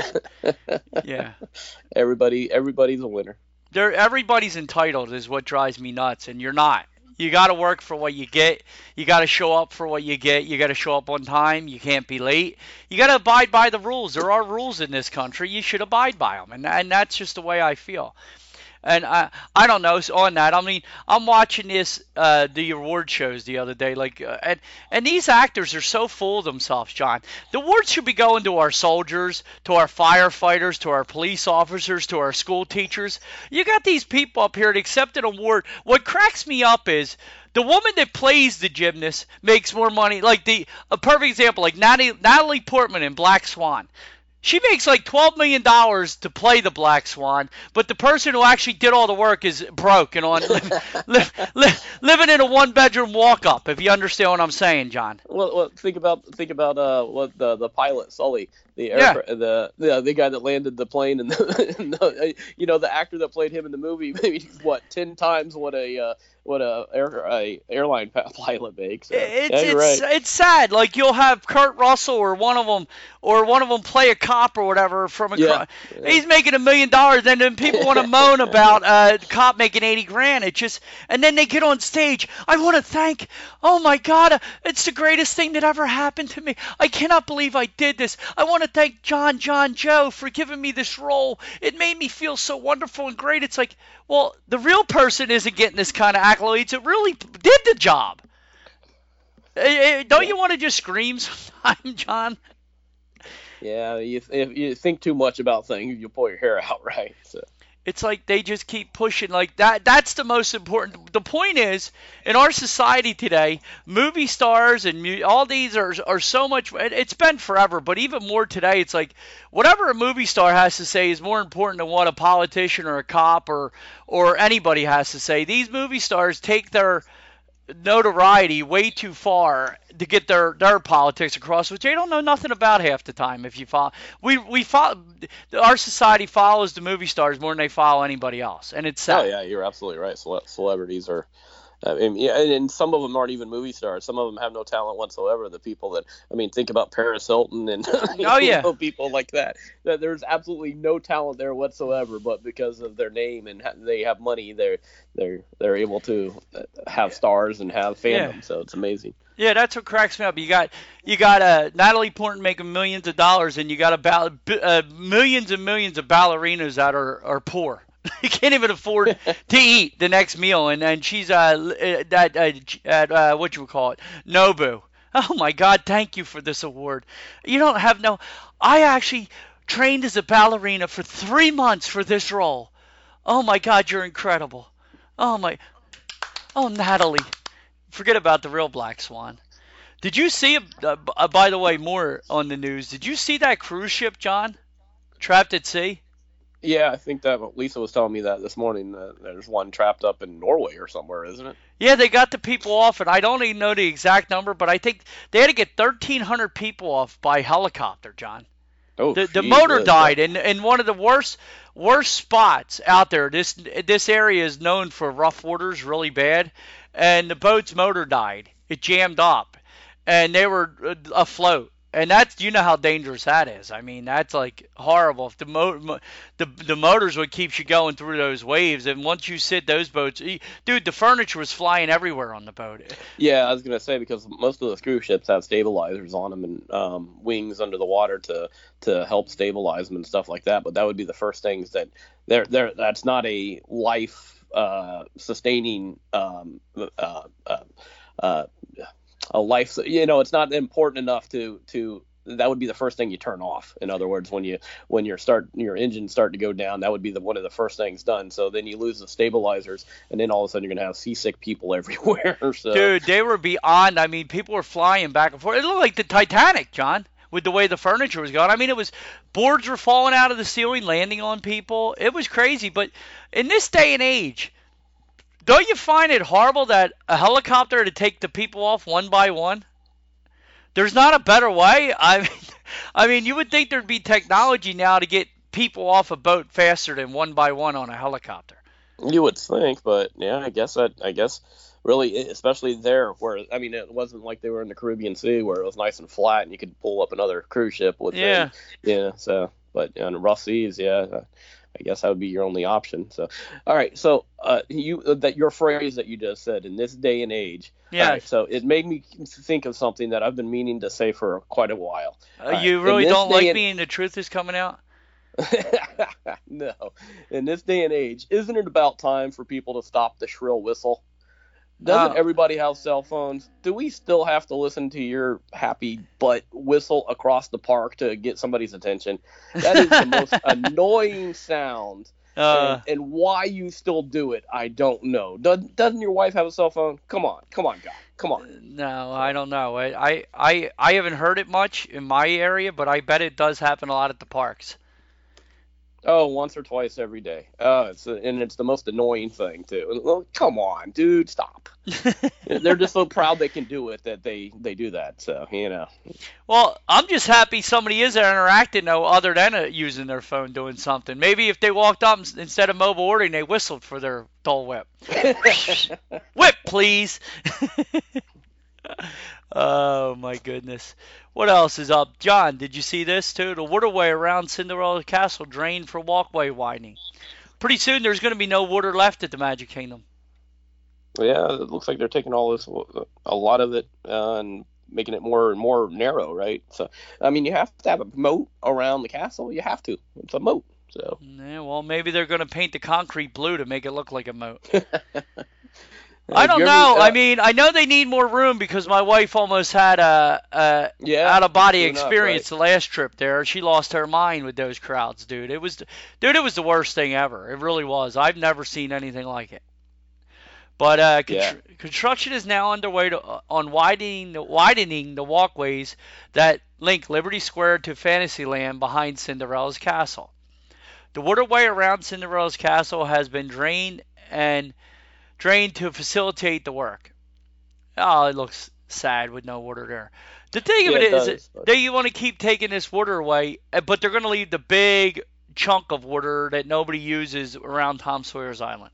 yeah. Everybody, everybody's a winner. There, everybody's entitled is what drives me nuts, and you're not. You got to work for what you get. You got to show up for what you get. You got to show up on time. You can't be late. You got to abide by the rules. There are rules in this country. You should abide by them, and and that's just the way I feel. And I, I don't know. So on that, I mean, I'm watching this, uh, the award shows the other day, like, uh, and and these actors are so full of themselves, John. The awards should be going to our soldiers, to our firefighters, to our police officers, to our school teachers. You got these people up here that accept an award. What cracks me up is the woman that plays the gymnast makes more money. Like the a perfect example, like Natalie, Natalie Portman in Black Swan. She makes like twelve million dollars to play the Black Swan, but the person who actually did all the work is broke and on live, live, live, living in a one-bedroom walk-up. If you understand what I'm saying, John. Well, well think about think about uh, what the the pilot Sully, the air, yeah. the, the the guy that landed the plane, and the, and the you know the actor that played him in the movie, maybe what ten times what a uh, what a, air, a airline pilot makes. So, it's yeah, it's right. it's sad. Like you'll have Kurt Russell or one of them or one of them play a cop or whatever from a yeah. yeah. He's making a million dollars, and then people want to moan about uh, a cop making eighty grand. It just and then they get on stage. I want to thank. Oh my God, it's the greatest thing that ever happened to me. I cannot believe I did this. I want to thank John John Joe for giving me this role. It made me feel so wonderful and great. It's like, well, the real person isn't getting this kind of accolades. It really did the job. Don't you want to just scream sometime, John? Yeah, you, if you think too much about things, you'll pull your hair out, right? So. It's like they just keep pushing like that. That's the most important. The point is, in our society today, movie stars and mu- all these are are so much. It's been forever, but even more today. It's like whatever a movie star has to say is more important than what a politician or a cop or or anybody has to say. These movie stars take their notoriety way too far to get their, their politics across, which they don't know nothing about half the time. If you follow, we we follow, our society follows the movie stars more than they follow anybody else, and it's sad. Oh yeah, you're absolutely right. Cele- celebrities are, I mean, yeah, and, and some of them aren't even movie stars. Some of them have no talent whatsoever. The people that, I mean, think about Paris Hilton and oh yeah, know, people like that. That there's absolutely no talent there whatsoever, but because of their name and ha- they have money, they're they're they're able to have stars and have fandom. Yeah. So it's amazing. Yeah, that's what cracks me up. You got you got uh, Natalie Portman making millions of dollars, and you got a ball- uh, millions and millions of ballerinas that are, are poor. You can't even afford to eat the next meal, and and she's uh that uh, at uh, what you would call it, Nobu. Oh my God, thank you for this award. You don't have no. I actually trained as a ballerina for three months for this role. Oh my God, you're incredible. Oh my, oh Natalie. Forget about the real Black Swan. Did you see, uh, uh, by the way, more on the news, did you see that cruise ship, John? Trapped at sea? Yeah, I think that Lisa was telling me that this morning. Uh, there's one trapped up in Norway or somewhere, isn't it? Yeah, they got the people off, and I don't even know the exact number, but I think they had to get thirteen hundred people off by helicopter, John. Oh, the, geez, the motor yeah, died yeah. in, in one of the worst worst spots out there. This this area is known for rough waters really bad, and the boat's motor died. It jammed up, and they were afloat. And that's, you know how dangerous that is. I mean, that's like horrible. If the mo- mo- the the motor's what keeps you going through those waves, and once you sit those boats, dude, the furniture was flying everywhere on the boat. Yeah, I was gonna say, because most of the cruise ships have stabilizers on them and um, wings under the water to to help stabilize them and stuff like that. But that would be the first things that they're there. That's not a life uh, sustaining um, uh, uh, uh, a life, you know, it's not important enough to to that would be the first thing you turn off. In other words, when you when your start your engine start to go down, that would be the one of the first things done. So then you lose the stabilizers, and then all of a sudden you're gonna have seasick people everywhere. So. Dude, they were beyond. I mean, people were flying back and forth. It looked like the Titanic, John, with the way the furniture was going. I mean, it was boards were falling out of the ceiling, landing on people. It was crazy. But in this day and age, don't you find it horrible that a helicopter to take the people off one by one? There's not a better way. I mean, I mean, you would think there'd be technology now to get people off a boat faster than one by one on a helicopter. You would think, but yeah, I guess that I guess really, especially there where I mean, it wasn't like they were in the Caribbean Sea where it was nice and flat and you could pull up another cruise ship with yeah, yeah. So, but on rough seas, yeah. I guess that would be your only option. So, all right. So, uh, you that your phrase that you just said, in this day and age. Yeah. Right, so it made me think of something that I've been meaning to say for quite a while. Uh, you right. really don't like and... me, and the truth is coming out. No. In this day and age, isn't it about time for people to stop the shrill whistle? Doesn't oh. everybody have cell phones? Do we still have to listen to your happy butt whistle across the park to get somebody's attention? That is the most annoying sound. Uh, and, and why you still do it, I don't know. Doesn't, doesn't your wife have a cell phone? Come on. Come on, guy. Come on. No, I don't know. I, I, I haven't heard it much in my area, but I bet it does happen a lot at the parks. Oh, once or twice every day. Uh, it's a, and it's the most annoying thing, too. Well, come on, dude, stop. They're just so proud they can do it that they, they do that, so, you know. Well, I'm just happy somebody is interacting, though, other than uh, using their phone doing something. Maybe if they walked up, instead of mobile ordering, they whistled for their Dole Whip. Whip, please. Oh, my goodness. What else is up? John, did you see this, too? The waterway around Cinderella Castle drained for walkway widening. Pretty soon there's going to be no water left at the Magic Kingdom. Yeah, it looks like they're taking all this, a lot of it, uh, and making it more and more narrow, right? So, I mean, you have to have a moat around the castle. You have to. It's a moat. So. Yeah, well, maybe they're going to paint the concrete blue to make it look like a moat. I don't you know. ever, uh, I mean, I know they need more room because my wife almost had a, a Yeah, out of body true enough, experience right. the last trip there. She lost her mind with those crowds, dude. It was, dude, it was the worst thing ever. It really was. I've never seen anything like it. But uh, Yeah. contr- construction is now underway to, uh, on widening the, widening the walkways that link Liberty Square to Fantasyland behind Cinderella's castle. The waterway around Cinderella's castle has been drained and drained to facilitate the work. Oh, it looks sad with no water there. The thing of Yeah, it it is does. But that you want to keep taking this water away, uh, but they're going to leave the big chunk of water that nobody uses around Tom Sawyer's Island.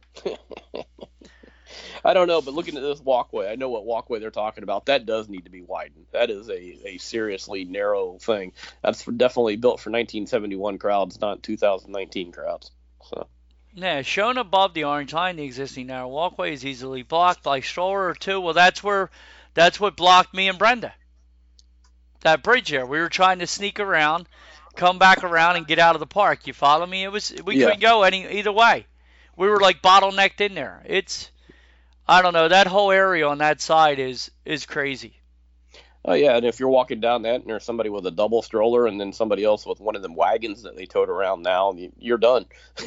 I don't know, but looking at this walkway, I know what walkway they're talking about. That does need to be widened. That is a, a seriously narrow thing. That's for, definitely built for nineteen seventy-one crowds, not two thousand nineteen crowds. So. Yeah, shown above the orange line, the existing narrow walkway is easily blocked by a stroller or two. Well, that's where, that's what blocked me and Brenda. That bridge there. We were trying to sneak around, come back around, and get out of the park. You follow me? It was we Yeah. couldn't go any either way. We were like bottlenecked in there. It's I don't know. That whole area on that side is is crazy. Oh yeah, and if you're walking down that and there's somebody with a double stroller and then somebody else with one of them wagons that they towed around now, you- you're done.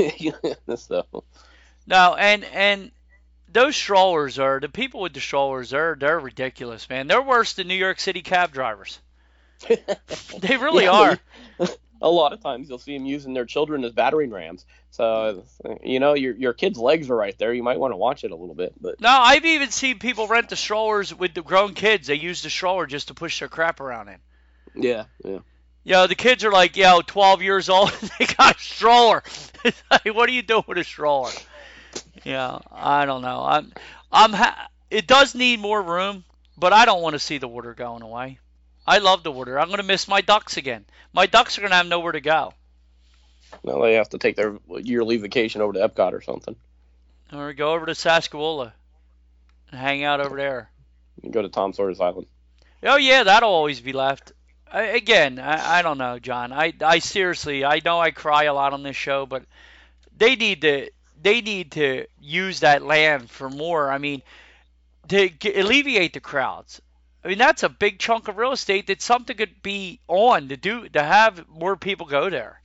So, No, and and those strollers are the people with the strollers. They're they're ridiculous, man. They're worse than New York City cab drivers. They really Yeah, are. a lot of times you'll see them using their children as battering rams. So, you know, your your kid's legs are right there. You might want to watch it a little bit. But No, I've even seen people rent the strollers with the grown kids. They use the stroller just to push their crap around in. yeah, yeah. You know, the kids are like, you know, twelve years old, and they got a stroller. It's like, what are you doing with a stroller? Yeah, I don't know. I'm, I'm. Ha- it does need more room, but I don't want to see the water going away. I love the water. I'm going to miss my ducks again. My ducks are going to have nowhere to go. Now they have to take their yearly vacation over to Epcot or something. Or go over to Saskawoola and hang out over there. You go to Tom Sawyer's Island. Oh, yeah, that'll always be left. I, again, I, I don't know, John. I, I seriously, I know I cry a lot on this show, but they need to they need to use that land for more. I mean, to g- alleviate the crowds. I mean, that's a big chunk of real estate that something could be on to do to have more people go there.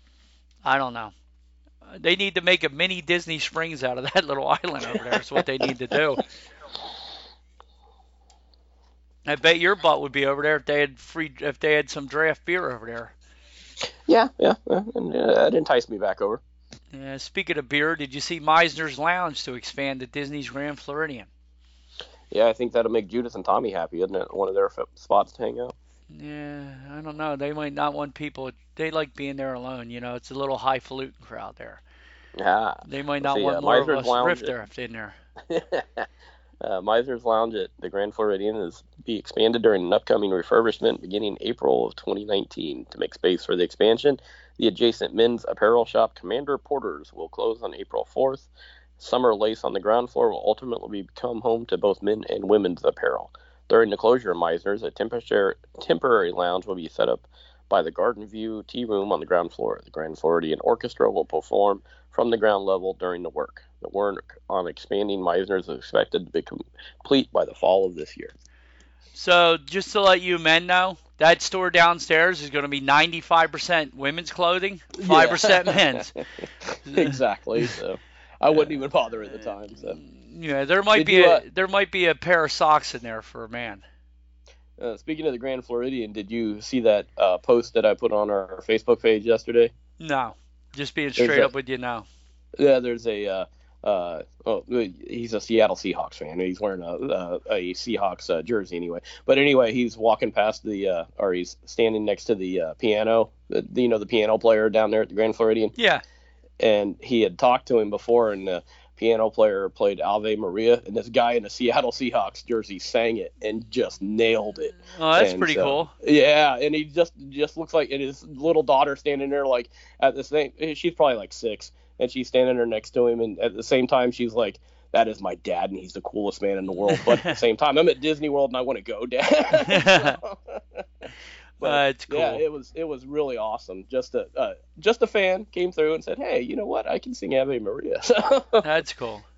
I don't know. They need to make a mini Disney Springs out of that little island over there. That's what they need to do. I bet your butt would be over there if they had free if they had some draft beer over there. Yeah, yeah, yeah, and uh, that enticed me back over. Yeah, speaking of beer, did you see Meisner's Lounge to expand at Disney's Grand Floridian? Yeah, I think that'll make Judith and Tommy happy, isn't it? One of their f- spots to hang out. Yeah, I don't know. They might not want people. They like being there alone. You know, it's a little highfalutin crowd there. Yeah. They might not See, want uh, more Meisner's of us Lounge riff at- there if in there. uh, Meisner's Lounge at the Grand Floridian is be expanded during an upcoming refurbishment beginning April of twenty nineteen. To make space for the expansion, the adjacent men's apparel shop Commander Porter's will close on April fourth. Summer Lace on the ground floor will ultimately become home to both men and women's apparel. During the closure of Meisner's, a temporary, temporary lounge will be set up by the Garden View Tea Room on the ground floor. The Grand Floridian Orchestra will perform from the ground level during the work. The work on expanding Meisner's is expected to be complete by the fall of this year. So just to let you men know, that store downstairs is going to be ninety-five percent women's clothing, five percent men's. Exactly. So I wouldn't even bother at the time. So. Yeah, there might Did be you, a uh, there might be a pair of socks in there for a man. Uh, speaking of the Grand Floridian, did you see that uh, post that I put on our Facebook page yesterday? No, just being There's straight a- up with you now. Yeah, there's a. Uh, uh, oh, he's a Seattle Seahawks fan. He's wearing a a, a Seahawks uh, jersey anyway. But anyway, he's walking past the, uh, or he's standing next to the uh, piano. The, you know, the piano player down there at the Grand Floridian. Yeah. And he had talked to him before, and the piano player played Ave Maria, and this guy in a Seattle Seahawks jersey sang it and just nailed it. Oh, that's And pretty so- cool. Yeah, and he just just looks like, and his little daughter standing there like at the same. She's probably like six, and she's standing there next to him, and at the same time she's like, "That is my dad, and he's the coolest man in the world." But at the same time, I'm at Disney World and I want to go, Dad. So, but, That's cool. Yeah, it was it was really awesome. Just a uh, just a fan came through and said, "Hey, you know what? I can sing Ave Maria." So, That's cool.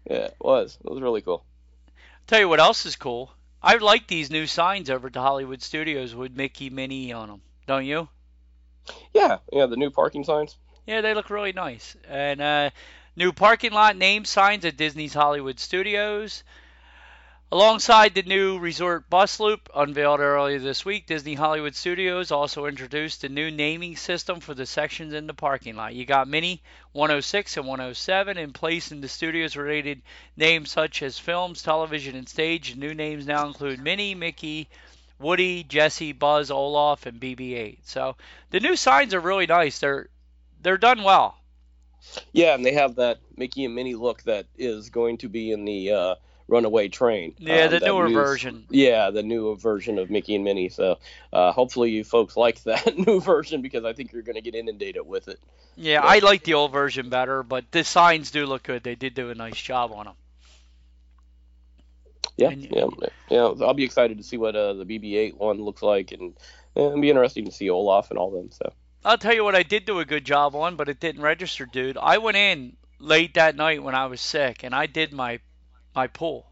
Yeah, it was. It was really cool. Tell you what else is cool. I like these new signs over at the Hollywood Studios with Mickey, Minnie on them. Don't you? Yeah, yeah, the new parking signs. Yeah, they look really nice. And uh, new parking lot name signs at Disney's Hollywood Studios. Alongside the new resort bus loop unveiled earlier this week, Disney Hollywood Studios also introduced a new naming system for the sections in the parking lot. You got Minnie one oh six and one oh seven in place in the studio's related names such as films, television, and stage. New names now include Minnie, Mickey, Woody, Jesse, Buzz, Olaf, and B B eight. So the new signs are really nice. They're they're done well. Yeah, and they have that Mickey and Minnie look that is going to be in the uh, Runaway Train. Yeah, um, the that newer new, version. Yeah, the new version of Mickey and Minnie. So uh, hopefully you folks like that new version because I think you're going to get inundated with it. Yeah, But, I like the old version better, but the signs do look good. They did do a nice job on them. yeah, And- yeah, yeah. I'll be excited to see what uh, the B B eight one looks like, and uh, it'll be interesting to see Olaf and all them. So I'll tell you what I did do a good job on, but it didn't register, dude. I went in late that night when I was sick, and I did my my pull,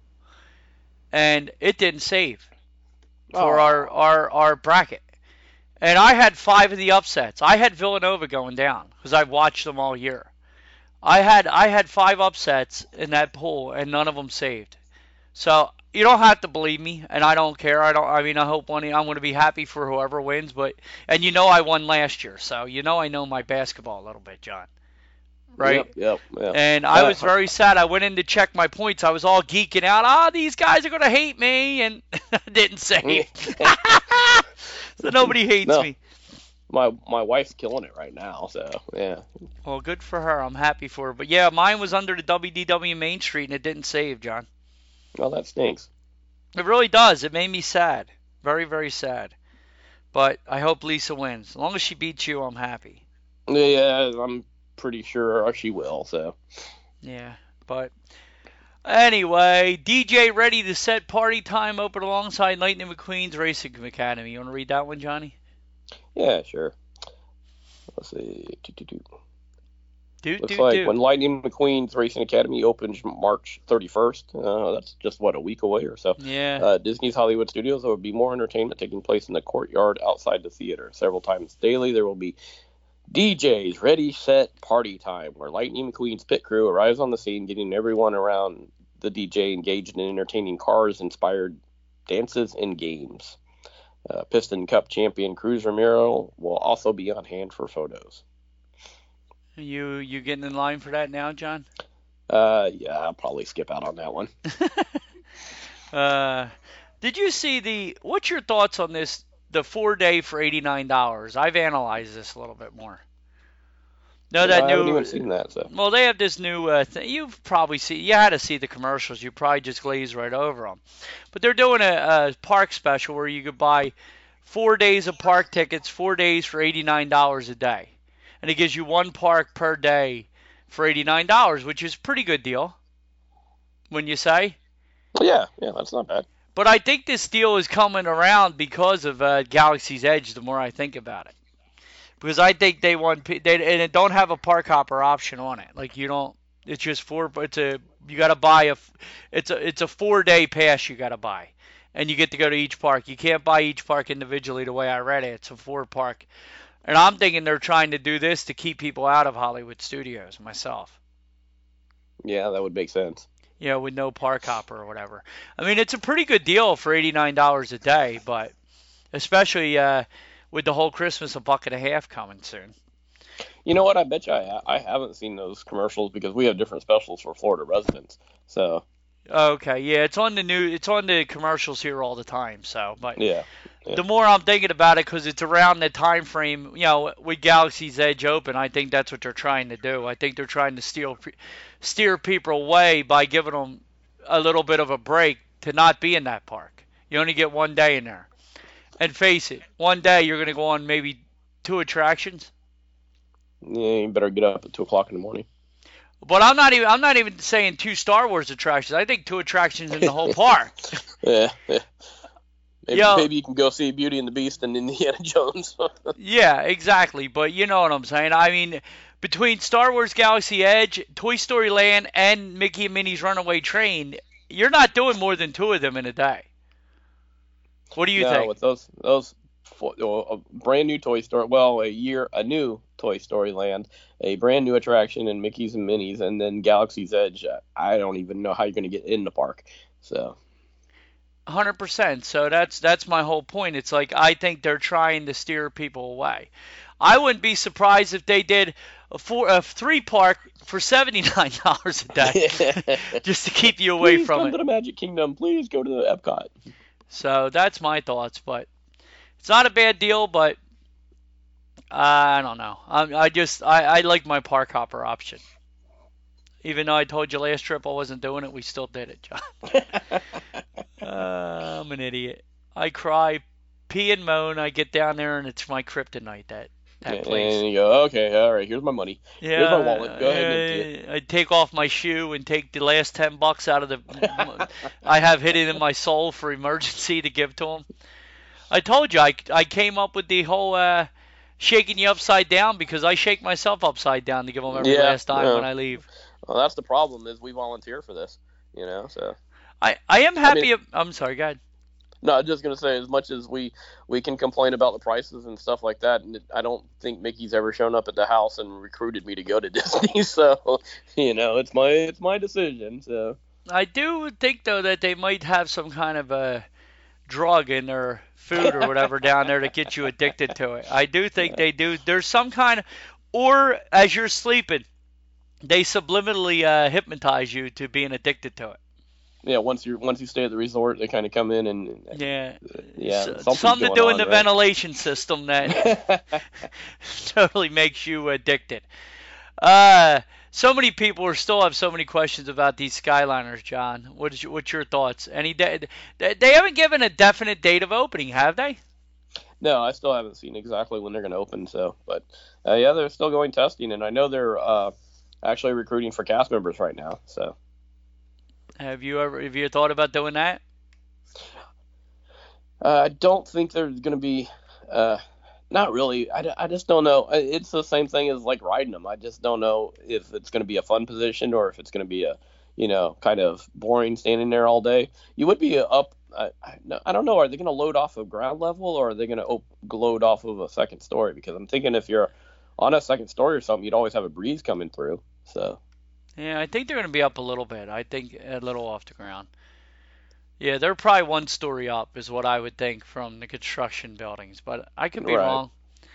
and it didn't save for Oh. our, our our bracket. And I had five of the upsets. I had Villanova going down because I've watched them all year. I had I had five upsets in that pool, and none of them saved. So you don't have to believe me, and I don't care. I don't. I mean, I hope one. I'm going to be happy for whoever wins, but and you know I won last year, so you know I know my basketball a little bit, John. Right? Yep, yep, yep. And I Yeah. was very sad. I went in to check my points. I was all geeking out. Ah, these guys are going to hate me, and I didn't save. So nobody hates No. me. my my wife's killing it right now. So yeah, Well, good for her. I'm happy for her. But yeah, mine was under the W D W Main Street, and it didn't save, John. well that stinks. It really does. It made me sad. Very, very sad. But I hope Lisa wins. As long as she beats you, I'm happy. Yeah, I'm pretty sure she will. So Yeah. But anyway, D J ready to set party time open alongside Lightning McQueen's Racing Academy. You want to read that one, Johnny? yeah, sure. Let's see. Doo-doo-doo. Do, Looks do, like do. when Lightning McQueen's Racing Academy opens March thirty-first, uh, that's just, what, a week away or so. Yeah. Uh, Disney's Hollywood Studios, there will be more entertainment taking place in the courtyard outside the theater. Several times daily, there will be D Js, ready, set, party time, where Lightning McQueen's pit crew arrives on the scene, getting everyone around the D J engaged in entertaining cars-inspired dances and games. Uh, Piston Cup champion Cruz Ramiro will also be on hand for photos. You you getting in line for that now, John? Uh, yeah, I'll probably skip out on that one. Uh, did you see the? What's your thoughts on this? The four day for eighty nine dollars. I've analyzed this a little bit more. No, that I haven't new. even seen that. So Well, they have this new uh, thing. You've probably seen. You had to see the commercials. You probably just glazed right over them. But they're doing a, a park special where you could buy four days of park tickets, four days for eighty nine dollars a day, and it gives you one park per day for eighty nine dollars, which is a pretty good deal. Wouldn't you say? yeah, yeah, that's not bad. But I think this deal is coming around because of uh, Galaxy's Edge. The more I think about it, because I think they want they and it don't have a park hopper option on it. Like you don't. It's just four. It's a you got to buy a. It's a it's a four day pass you got to buy, and you get to go to each park. You can't buy each park individually. The way I read it, it's a four park. And I'm thinking they're trying to do this to keep people out of Hollywood Studios. Myself. Yeah, that would make sense. You know, with no park hopper or whatever. I mean, it's a pretty good deal for eighty-nine dollars a day, but especially uh, with the whole Christmas a buck and a half coming soon. You know what? I bet you I, I haven't seen those commercials because we have different specials for Florida residents. So Okay, yeah, it's on the new, it's on the commercials here all the time. So, but yeah, yeah. the more I'm thinking about it, because it's around the time frame, you know, with Galaxy's Edge open, I think that's what they're trying to do. I think they're trying to steal, steer people away by giving them a little bit of a break to not be in that park. You only get one day in there, and face it, one day you're going to go on maybe two attractions. Yeah, you better get up at two o'clock in the morning. But I'm not even, I'm not even saying two Star Wars attractions. I think two attractions in the whole park. Yeah, yeah. Maybe, Yo. maybe you can go see Beauty and the Beast and Indiana Jones. Yeah, exactly. But you know what I'm saying. I mean, between Star Wars Galaxy Edge, Toy Story Land, and Mickey and Minnie's Runaway Train, you're not doing more than two of them in a day. What do you no, think? with those those four, a brand new Toy Story, well, a year, a new Toy Story Land, a brand new attraction in Mickey's and Minnie's, and then Galaxy's Edge. I don't even know how you're going to get in the park. So. one hundred percent. So that's that's my whole point. It's like I think they're trying to steer people away. I wouldn't be surprised if they did a four, a three park for seventy-nine dollars a day, just to keep you away Please from come it. to the Magic Kingdom. Please go to the Epcot. So that's my thoughts. But it's not a bad deal. But uh, I don't know. I, I just I, I like my park hopper option. Even though I told you last trip I wasn't doing it, we still did it, John. uh, I'm an idiot. I cry, pee and moan. I get down there and it's my kryptonite. That that and, place. And you go, okay, all right. Here's my money. Yeah, here's my wallet. Go ahead and empty it. I take off my shoe and take the last ten bucks out of the I have hidden in my soul for emergency to give to them. I told you I, I came up with the whole uh, shaking you upside down because I shake myself upside down to give them every Yeah, last time yeah. when I leave. Well, that's the problem is we volunteer for this, you know. So I, I am happy. I mean- I'm sorry, go ahead. no, I'm just gonna say as much as we we can complain about the prices and stuff like that, and I don't think Mickey's ever shown up at the house and recruited me to go to Disney. So you know, it's my it's my decision. So I do think though that they might have some kind of a drug in their food or whatever down there to get you addicted to it. I do think they do. There's some kind of, or as you're sleeping, they subliminally uh, hypnotize you to being addicted to it. yeah, once you once you stay at the resort, they kind of come in and Yeah, yeah, S- something's something to going do in on, the right? ventilation system that totally makes you addicted. Uh, so many people are still have so many questions about these Skyliners, John. What is your, what's your thoughts? Any de- they, they haven't given a definite date of opening, have they? No, I still haven't seen exactly when they're going to open. So, but uh, yeah, they're still going testing, and I know they're uh, actually recruiting for cast members right now. So, Have you ever have you thought about doing that? uh, I don't think they're going to be. Uh, not really. I, I just don't know. It's the same thing as like riding them. I just don't know if it's going to be a fun position or if it's going to be a, you know, kind of boring standing there all day. You would be up. I, I, I don't know. Are they going to load off of ground level or are they going to op- load off of a second story? Because I'm thinking if you're on a second story or something, you'd always have a breeze coming through. So. Yeah, I think they're going to be up a little bit. I think a little off the ground. Yeah, they're probably one story up is what I would think from the construction buildings, but I could be Right. wrong.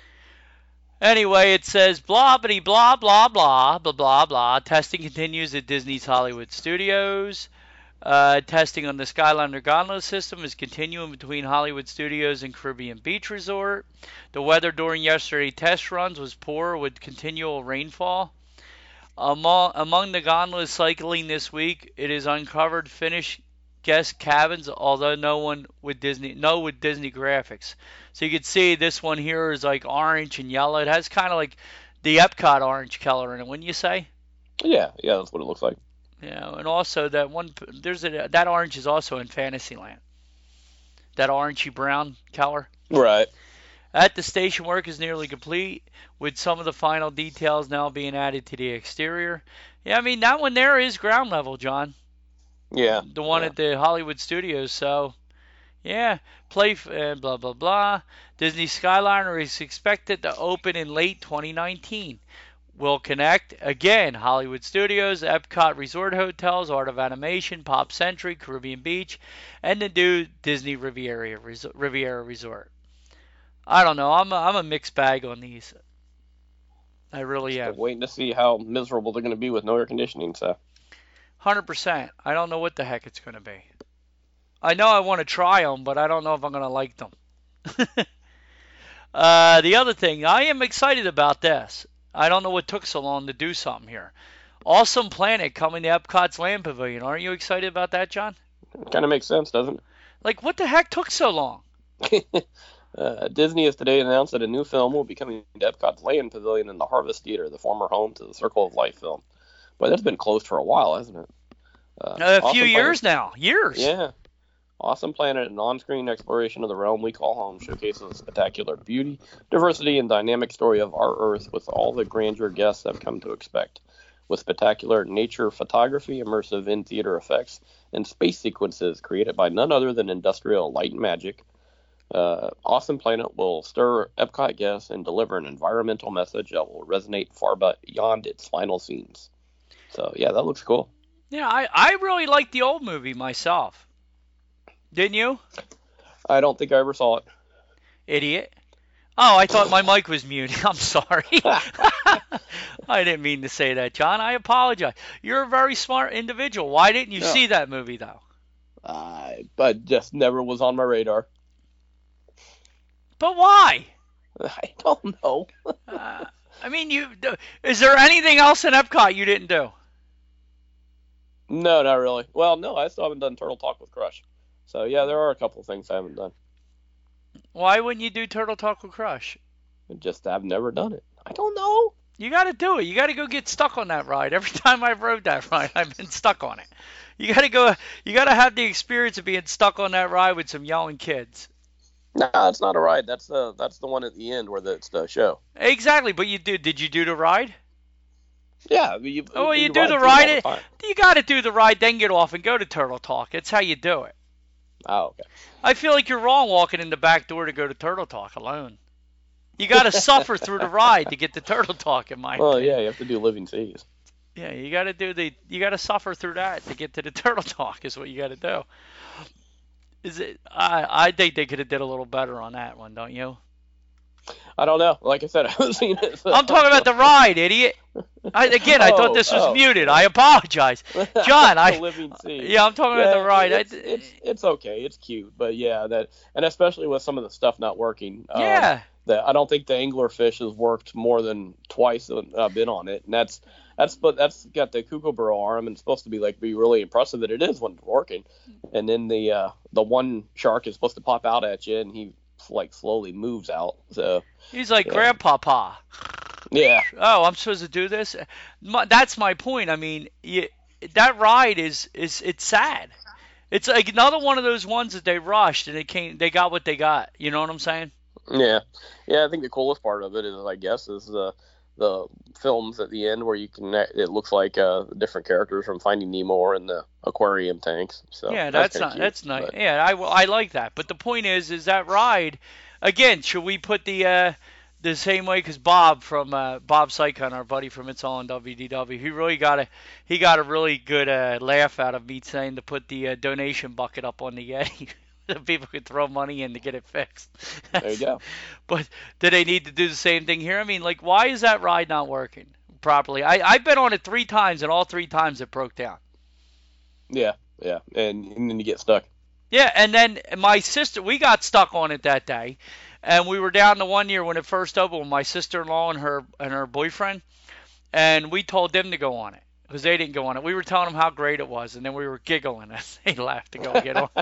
Anyway, it says blah blah blah blah blah blah blah blah. Testing continues at Disney's Hollywood Studios. Uh, testing on the Skyliner gondola system is continuing between Hollywood Studios and Caribbean Beach Resort. The weather during yesterday's test runs was poor with continual rainfall. Among, among the gondolas cycling this week, it is uncovered finished guest cabins, although no one with Disney, no with Disney graphics. So you can see this one here is like orange and yellow. It has kind of like the Epcot orange color in it, wouldn't you say? Yeah, yeah, that's what it looks like. Yeah, and also that one, there's a that orange is also in Fantasyland. That orangey brown color. Right. At the station, work is nearly complete, with some of the final details now being added to the exterior. Yeah, I mean that one there is ground level, John. Yeah. The one yeah. at the Hollywood Studios. So, yeah, play f- uh, blah blah blah. Disney Skyliner is expected to open in late twenty nineteen. Will connect again Hollywood Studios, Epcot Resort Hotels, Art of Animation, Pop Century, Caribbean Beach, and the new Disney Riviera Res- Riviera Resort. I don't know. I'm a, I'm a mixed bag on these. I really am. Still waiting to see how miserable they're going to be with no air conditioning. So. one hundred percent. I don't know what the heck it's going to be. I know I want to try them, but I don't know if I'm going to like them. uh, the other thing, I am excited about this. I don't know what took so long to do something here. Awesome Planet coming to Epcot's Land Pavilion. Aren't you excited about that, John? Kind of makes sense, doesn't Like, what the heck took so long? it? uh, Disney has today announced that a new film will be coming to Epcot's Land Pavilion in the Harvest Theater, the former home to the Circle of Life film. But that's been closed for a while, hasn't it? Uh, A Awesome few Planet- years now. Years. Yeah. Awesome Planet, an on-screen exploration of the realm we call home, showcases the spectacular beauty, diversity, and dynamic story of our Earth with all the grandeur guests have come to expect. With spectacular nature photography, immersive in-theater effects, and space sequences created by none other than Industrial Light and Magic, uh, Awesome Planet will stir Epcot guests and deliver an environmental message that will resonate far beyond its final scenes. So, yeah, that looks cool. Yeah, I, I really liked the old movie myself. Didn't you? I don't think I ever saw it. Idiot. Oh, I thought my mic was muted. I'm sorry. I didn't mean to say that, John. I apologize. You're a very smart individual. Why didn't you No. see that movie, though? I but just never was on my radar. But why? I don't know. uh, I mean, you. Is there anything else in Epcot you didn't do? No, not really. Well, no, I still haven't done Turtle Talk with Crush. So, yeah, there are a couple of things I haven't done. Why wouldn't you do Turtle Talk with Crush? Just I've never done it. I don't know. You got to do it. You got to go get stuck on that ride. Every time I've rode that ride, I've been stuck on it. You got to go. You got to have the experience of being stuck on that ride with some yelling kids. No, nah, it's not a ride. That's the that's the one at the end where the, it's the show. Exactly, but you did. Did you do the ride? Yeah. You, oh, well, you, you do the ride. ride. The you got to do the ride, then get off and go to Turtle Talk. It's how you do it. Oh, okay. I feel like you're wrong walking in the back door to go to Turtle Talk alone. You got to suffer through the ride to get to Turtle Talk, in my Well, opinion. yeah, you have to do Living Seas. Yeah, you got to do the. You got to suffer through that to get to the Turtle Talk. Is what you got to do. Is it? I I think they could have did a little better on that one, don't you? I don't know. Like I said, I haven't seen it. So. I'm talking about the ride, idiot. I, again, I thought this was oh, oh. muted. I apologize, John. I Living Seas. Yeah, I'm talking yeah, about the ride. It's, I, it's it's okay. It's cute, but yeah, that and especially with some of the stuff not working. Yeah. Um, that I don't think the anglerfish has worked more than twice that I've been on it, and that's that's but that's got the kookaburra arm and it's supposed to be like be really impressive that it is when it's working, and then the uh, the one shark is supposed to pop out at you and he like slowly moves out. So he's like yeah. Grandpapa. Yeah. Oh, I'm supposed to do this. My, that's my point. I mean, you, that ride is is it's sad. It's like another one of those ones that they rushed and they came. They got what they got. You know what I'm saying? Yeah, yeah. I think the coolest part of it is, I guess, is the the films at the end where you can. It looks like uh, different characters from Finding Nemo are in the aquarium tanks. So yeah, that's, that's not cute, that's nice. But... Yeah, I, I like that. But the point is, is that ride again? Should we put the uh, the same way? Because Bob from uh, Bob Sycon, our buddy from It's All in W D W, he really got a he got a really good uh, laugh out of me saying to put the uh, donation bucket up on the Yeti. So people could throw money in to get it fixed. There you go. But do they need to do the same thing here? I mean, like, why is that ride not working properly? I, I've been on it three times, and all three times it broke down. Yeah, yeah, and, and then you get stuck. Yeah, and then my sister, we got stuck on it that day, and we were down the one year when it first opened with my sister-in-law and her and her boyfriend, and we told them to go on it. Because they didn't go on it. We were telling them how great it was, and then we were giggling as they laughed to go get on.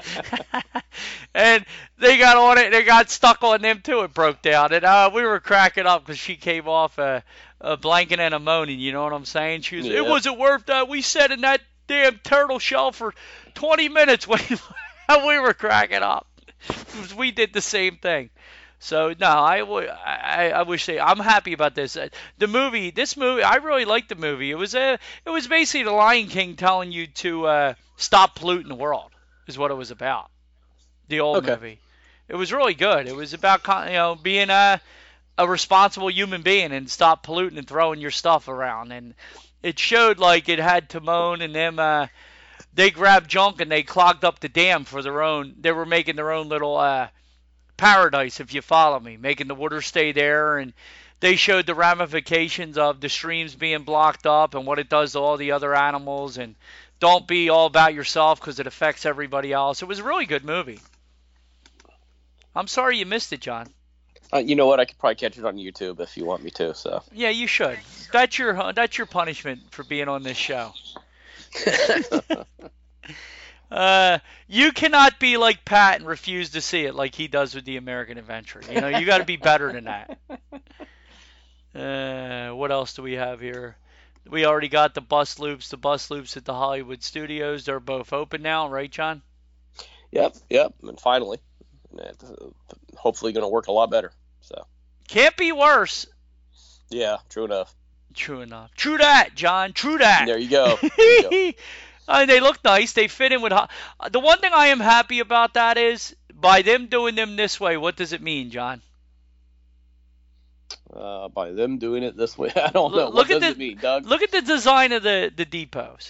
And they got on it, and they got stuck on them too. It broke down, and uh, we were cracking up because she came off a, a blanket and a moaning. You know what I'm saying? She was, yeah. It wasn't worth that. We sat in that damn turtle shell for twenty minutes waiting. And we were cracking up. We did the same thing. So no, I, w- I, I wish they. I'm happy about this. The movie, this movie, I really liked the movie. It was a, it was basically the Lion King telling you to uh, stop polluting the world, is what it was about. The old okay. movie. It was really good. It was about you know being a, a responsible human being and stop polluting and throwing your stuff around. And it showed like it had Timon and them. Uh, they grabbed junk and they clogged up the dam for their own. They were making their own little. Uh, paradise, if you follow me, making the water stay there, and they showed the ramifications of the streams being blocked up and what it does to all the other animals, and don't be all about yourself because it affects everybody else. It was a really good movie. I'm sorry you missed it, John. Uh, you know what? I could probably catch it on YouTube if you want me to. So yeah, you should. That's your that's your punishment for being on this show. Uh, you cannot be like Pat and refuse to see it like he does with the American Adventure. You know, you got to be better than that. Uh, what else do we have here? We already got the bus loops. The bus loops at the Hollywood Studios. They're both open now, right, John? Yep, yep, and finally, and it's, uh, hopefully going to work a lot better. So can't be worse. Yeah, true enough. True enough. True that, John. True that. There you go. There you go. Uh, they look nice. They fit in with. The one thing I am happy about that is by them doing them this way. What does it mean, John? Uh, by them doing it this way, I don't know. Look what at does the, it mean, Doug? Look at the design of the the depots.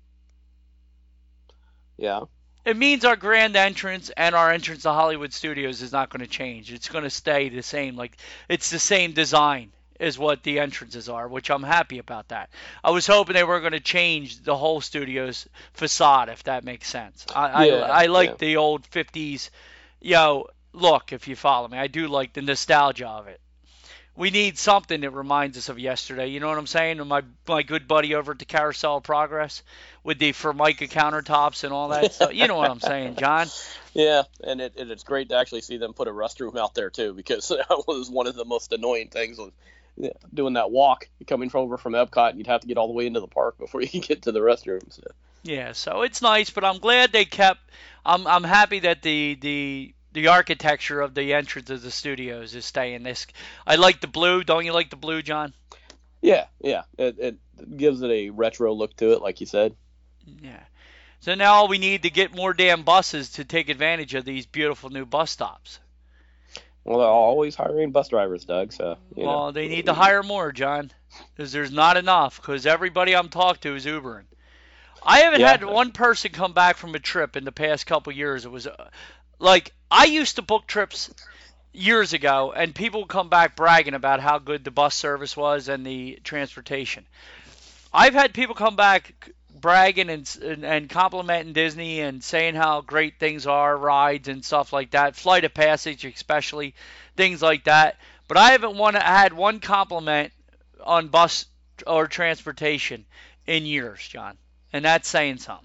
Yeah. It means our grand entrance and our entrance to Hollywood Studios is not going to change. It's going to stay the same. Like it's the same design is what the entrances are, which I'm happy about that. I was hoping they were going to change the whole studio's facade, if that makes sense. I Yeah, I, I like yeah. the old fifties, you know, look, if you follow me. I do like the nostalgia of it. We need something that reminds us of yesterday. You know what I'm saying? And my my good buddy over at the Carousel of Progress with the Formica countertops and all that stuff. You know what I'm saying, John? Yeah, and it, it, it's great to actually see them put a restroom out there too, because that was one of the most annoying things was yeah, doing that walk coming over from Epcot. You'd have to get all the way into the park before you can get to the restroom. So. Yeah, so it's nice, but I'm glad they kept. I'm I'm happy that the the the architecture of the entrance of the studios is staying this. I like the blue. Don't you like the blue, John? Yeah, yeah. It, it gives it a retro look to it, like you said. Yeah. So now all we need to get more damn buses to take advantage of these beautiful new bus stops. Well, they're always hiring bus drivers, Doug. So you well, know. they need to hire more, John, because there's not enough. Because everybody I'm talking to is Ubering. I haven't Yeah. had one person come back from a trip in the past couple years. It was uh, like I used to book trips years ago, and people would come back bragging about how good the bus service was and the transportation. I've had people come back bragging and, and and complimenting Disney and saying how great things are, rides and stuff like that, Flight of Passage especially, things like that. But I haven't one, had one compliment on bus or transportation in years, John, and that's saying something.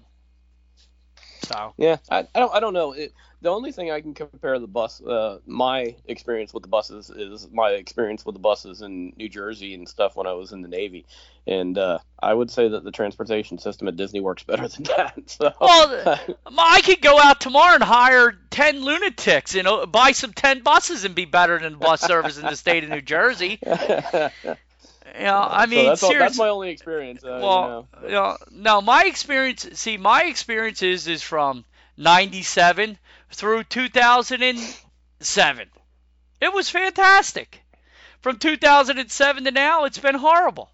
So Yeah, I, I don't I don't know. It, the only thing I can compare the bus, uh, my experience with the buses is my experience with the buses in New Jersey and stuff when I was in the Navy, and uh, I would say that the transportation system at Disney works better than that. So. Well, I could go out tomorrow and hire ten lunatics and uh, buy some ten buses and be better than bus service in the state of New Jersey. You know, I mean, so that's, all, seriously. that's my only experience. Uh, Well, you know, you know, no, my experience. See, my experience is is from ninety-seven through two thousand seven. It was fantastic. From two thousand seven to now, it's been horrible.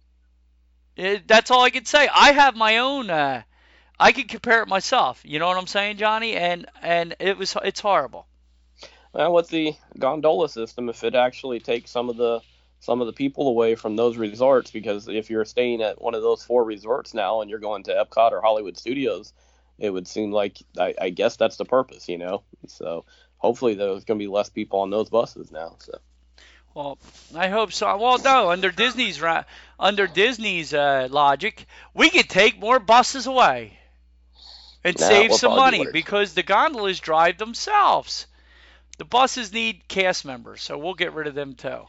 It, that's all I can say. I have my own. Uh, I can compare it myself. You know what I'm saying, Johnny? And and it was it's horrible. well, with the gondola system, if it actually takes some of the some of the people away from those resorts, because if you're staying at one of those four resorts now and you're going to Epcot or Hollywood Studios, it would seem like I, I guess that's the purpose, you know. So hopefully there's going to be less people on those buses now. So. Well, I hope so. Well, no, under Disney's ra- under Disney's uh, logic, we could take more buses away and Nah, save we'll some probably money work. because the gondolas drive themselves. The buses need cast members, so we'll get rid of them too.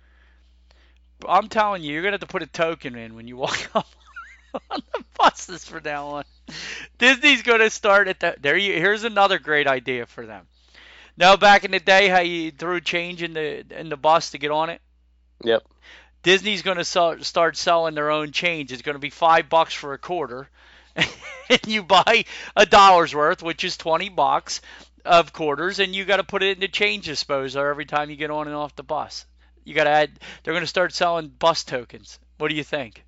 But I'm telling you, you're gonna have to put a token in when you walk up on the buses from now on. Disney's gonna start at the there. You here's another great idea for them. Now, back in the day, how you threw change in the in the bus to get on it. Yep. Disney's going to sell, start selling their own change. It's going to be five bucks for a quarter, and you buy a dollar's worth, which is twenty bucks of quarters, and you got to put it in the change disposer every time you get on and off the bus. You got to add. They're going to start selling bus tokens. What do you think?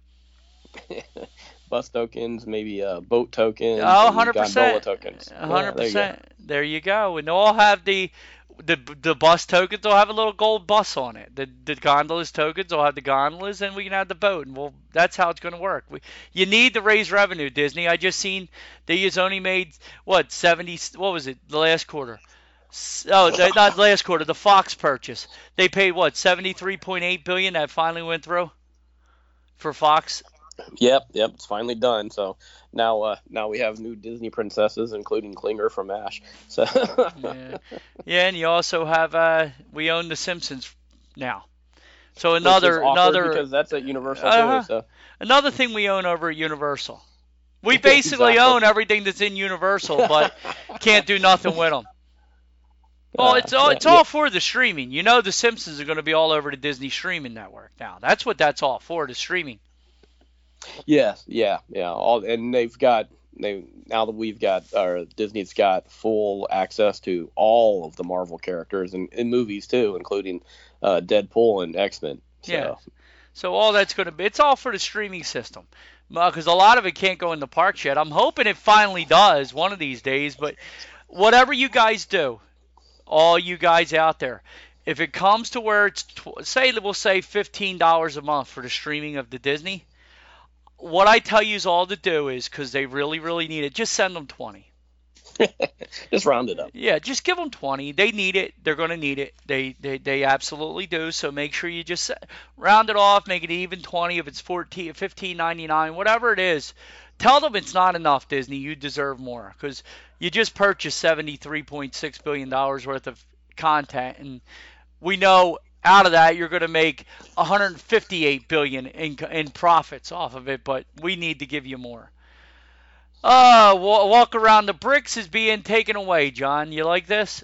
Bus tokens, maybe uh, boat tokens, Oh, and one hundred percent. gondola tokens. one hundred Yeah, there you go. percent. There you go. And they'll all have the the the bus tokens. They'll have a little gold bus on it. The the gondolas tokens will have the gondolas, and we can have the boat. And well, that's how it's going to work. We, you need to raise revenue, Disney. I just seen they just only made what seventy. What was it? The last quarter. S- Oh, the, not last quarter. The Fox purchase. They paid what seventy-three point eight billion. That finally went through for Fox. Yep, yep, it's finally done. So now, uh, now we have new Disney princesses, including Klinger from MASH. So Yeah, yeah, and you also have uh, we own the Simpsons now. So another Which is awkward another because that's at Universal Uh-huh. too. So another thing we own over at Universal. We basically Exactly. own everything that's in Universal, but can't do nothing with them. Well, Uh, it's all yeah, it's yeah. all for the streaming. You know, the Simpsons are going to be all over the Disney streaming network now. That's what that's all for, the streaming. Yes, yeah, yeah. All and they've got they now that we've got or Disney's got full access to all of the Marvel characters and in movies too, including uh, Deadpool and X-Men. So Yeah. So all that's going to be, it's all for the streaming system. Because a lot of it can't go in the parks yet. I'm hoping it finally does one of these days. But whatever you guys do, all you guys out there, if it comes to where it's, tw- say, we'll say fifteen dollars a month for the streaming of the Disney, what I tell you is all to do is, because they really, really need it, just send them twenty. just round it up. Yeah, just give them twenty. They need it. They're going to need it. They, they they absolutely do. So make sure you just round it off, make it even twenty. If it's fourteen, fifteen ninety-nine, whatever it is, tell them it's not enough, Disney. You deserve more because you just purchased seventy-three point six billion dollars worth of content, and we know out of that you're going to make one hundred fifty-eight billion dollars in in profits off of it. But we need to give you more. Uh, walk around the bricks is being taken away, John. You like this?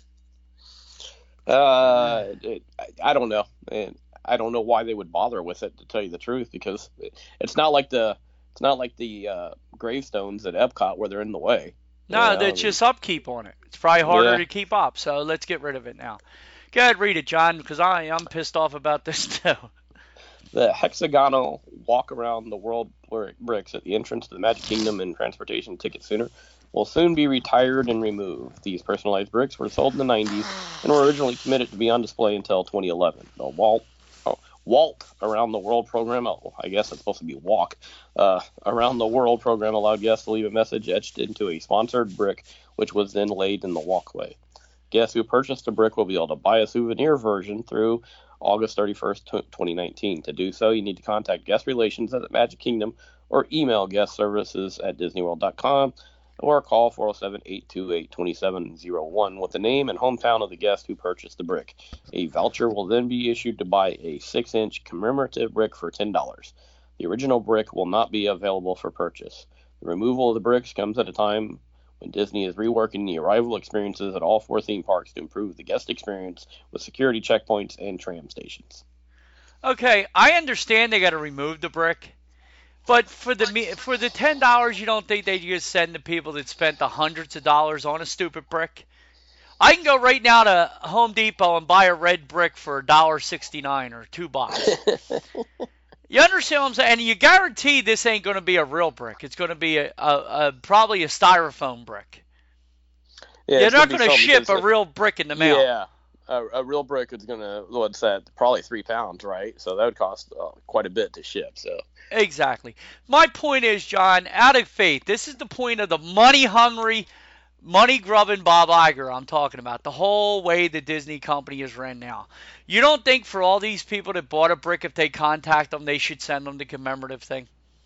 Uh, it, I, I don't know. And I don't know why they would bother with it, to tell you the truth, because it, it's not like the it's not like the uh, gravestones at Epcot where they're in the way. No, You know? it's just upkeep on it. It's probably harder Yeah. to keep up. So let's get rid of it now. Go ahead, read it, John, because I I'm pissed off about this too. The hexagonal walk around the world bricks at the entrance to the Magic Kingdom and Transportation Ticket Center will soon be retired and removed. These personalized bricks were sold in the nineties and were originally committed to be on display until twenty eleven. The Walt, oh, Walt Around the World program, oh, I guess it's supposed to be Walk, uh, Around the World program allowed guests to leave a message etched into a sponsored brick, which was then laid in the walkway. Guests who purchased a brick will be able to buy a souvenir version through August thirty-first, twenty nineteen. To do so, you need to contact Guest Relations at the Magic Kingdom or email guest services at disney world dot com or call four oh seven, eight two eight, two seven oh one with the name and hometown of the guest who purchased the brick. A voucher will then be issued to buy a six inch commemorative brick for ten dollars. The original brick will not be available for purchase. The removal of the bricks comes at a time when Disney is reworking the arrival experiences at all four theme parks to improve the guest experience with security checkpoints and tram stations. Okay, I understand they got to remove the brick, but for the for the ten dollars, you don't think they just send the people that spent the hundreds of dollars on a stupid brick? I can go right now to Home Depot and buy a red brick for a dollar sixty-nine or two bucks. You understand what I'm saying? And you guarantee this ain't going to be a real brick. It's going to be a, a, a probably a styrofoam brick. Yeah, You're it's not gonna going be to something ship because a it- real brick in the mail. Yeah, a, a real brick is gonna what's that? Probably three pounds, right? So that would cost uh, quite a bit to ship. So Exactly. My point is, John, out of faith, this is the point of the money-hungry, money-grubbing Bob Iger I'm talking about, the whole way the Disney company is ran now. You don't think for all these people that bought a brick, if they contact them, they should send them the commemorative thing?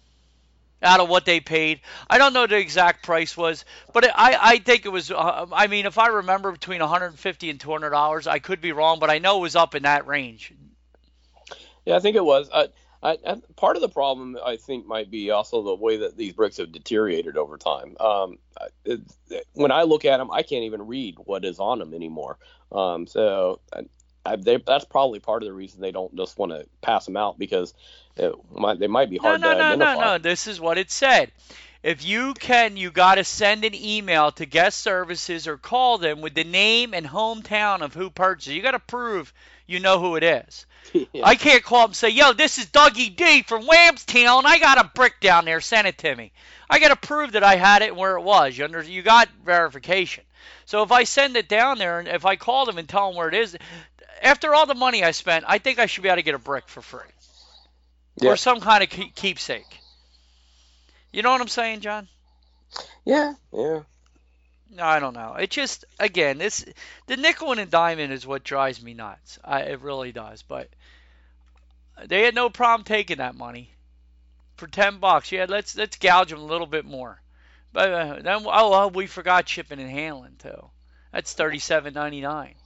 Out of what they paid. I don't know what the exact price was, but I, I think it was, uh, I mean, if I remember between one hundred fifty dollars and two hundred dollars, I could be wrong, but I know it was up in that range. yeah, I think it was. I, I, I, part of the problem, I think, might be also the way that these bricks have deteriorated over time. Um, it, when I look at them, I can't even read what is on them anymore. Um, so I, I, they, that's probably part of the reason they don't just want to pass them out, because it might, they might be hard no, no, to no, identify. No, no, no. This is what it said. If you can, you got to send an email to guest services or call them with the name and hometown of who purchased it. You got to prove you know who it is. Yeah. I can't call up and say, yo, this is Dougie D from Whamstown. I got a brick down there. Send it to me. I got to prove that I had it where it was. You, under, you got verification. So if I send it down there and if I call them and tell them where it is, after all the money I spent, I think I should be able to get a brick for free. Yeah. Or some kind of keepsake. You know what I'm saying, John? Yeah, yeah. No, I don't know. It just, again, this the nickel and the diamond is what drives me nuts. I, it really does. But they had no problem taking that money for ten bucks. Yeah, let's let's gouge them a little bit more. But uh, then, oh, oh, we forgot shipping and handling too. That's thirty-seven ninety-nine.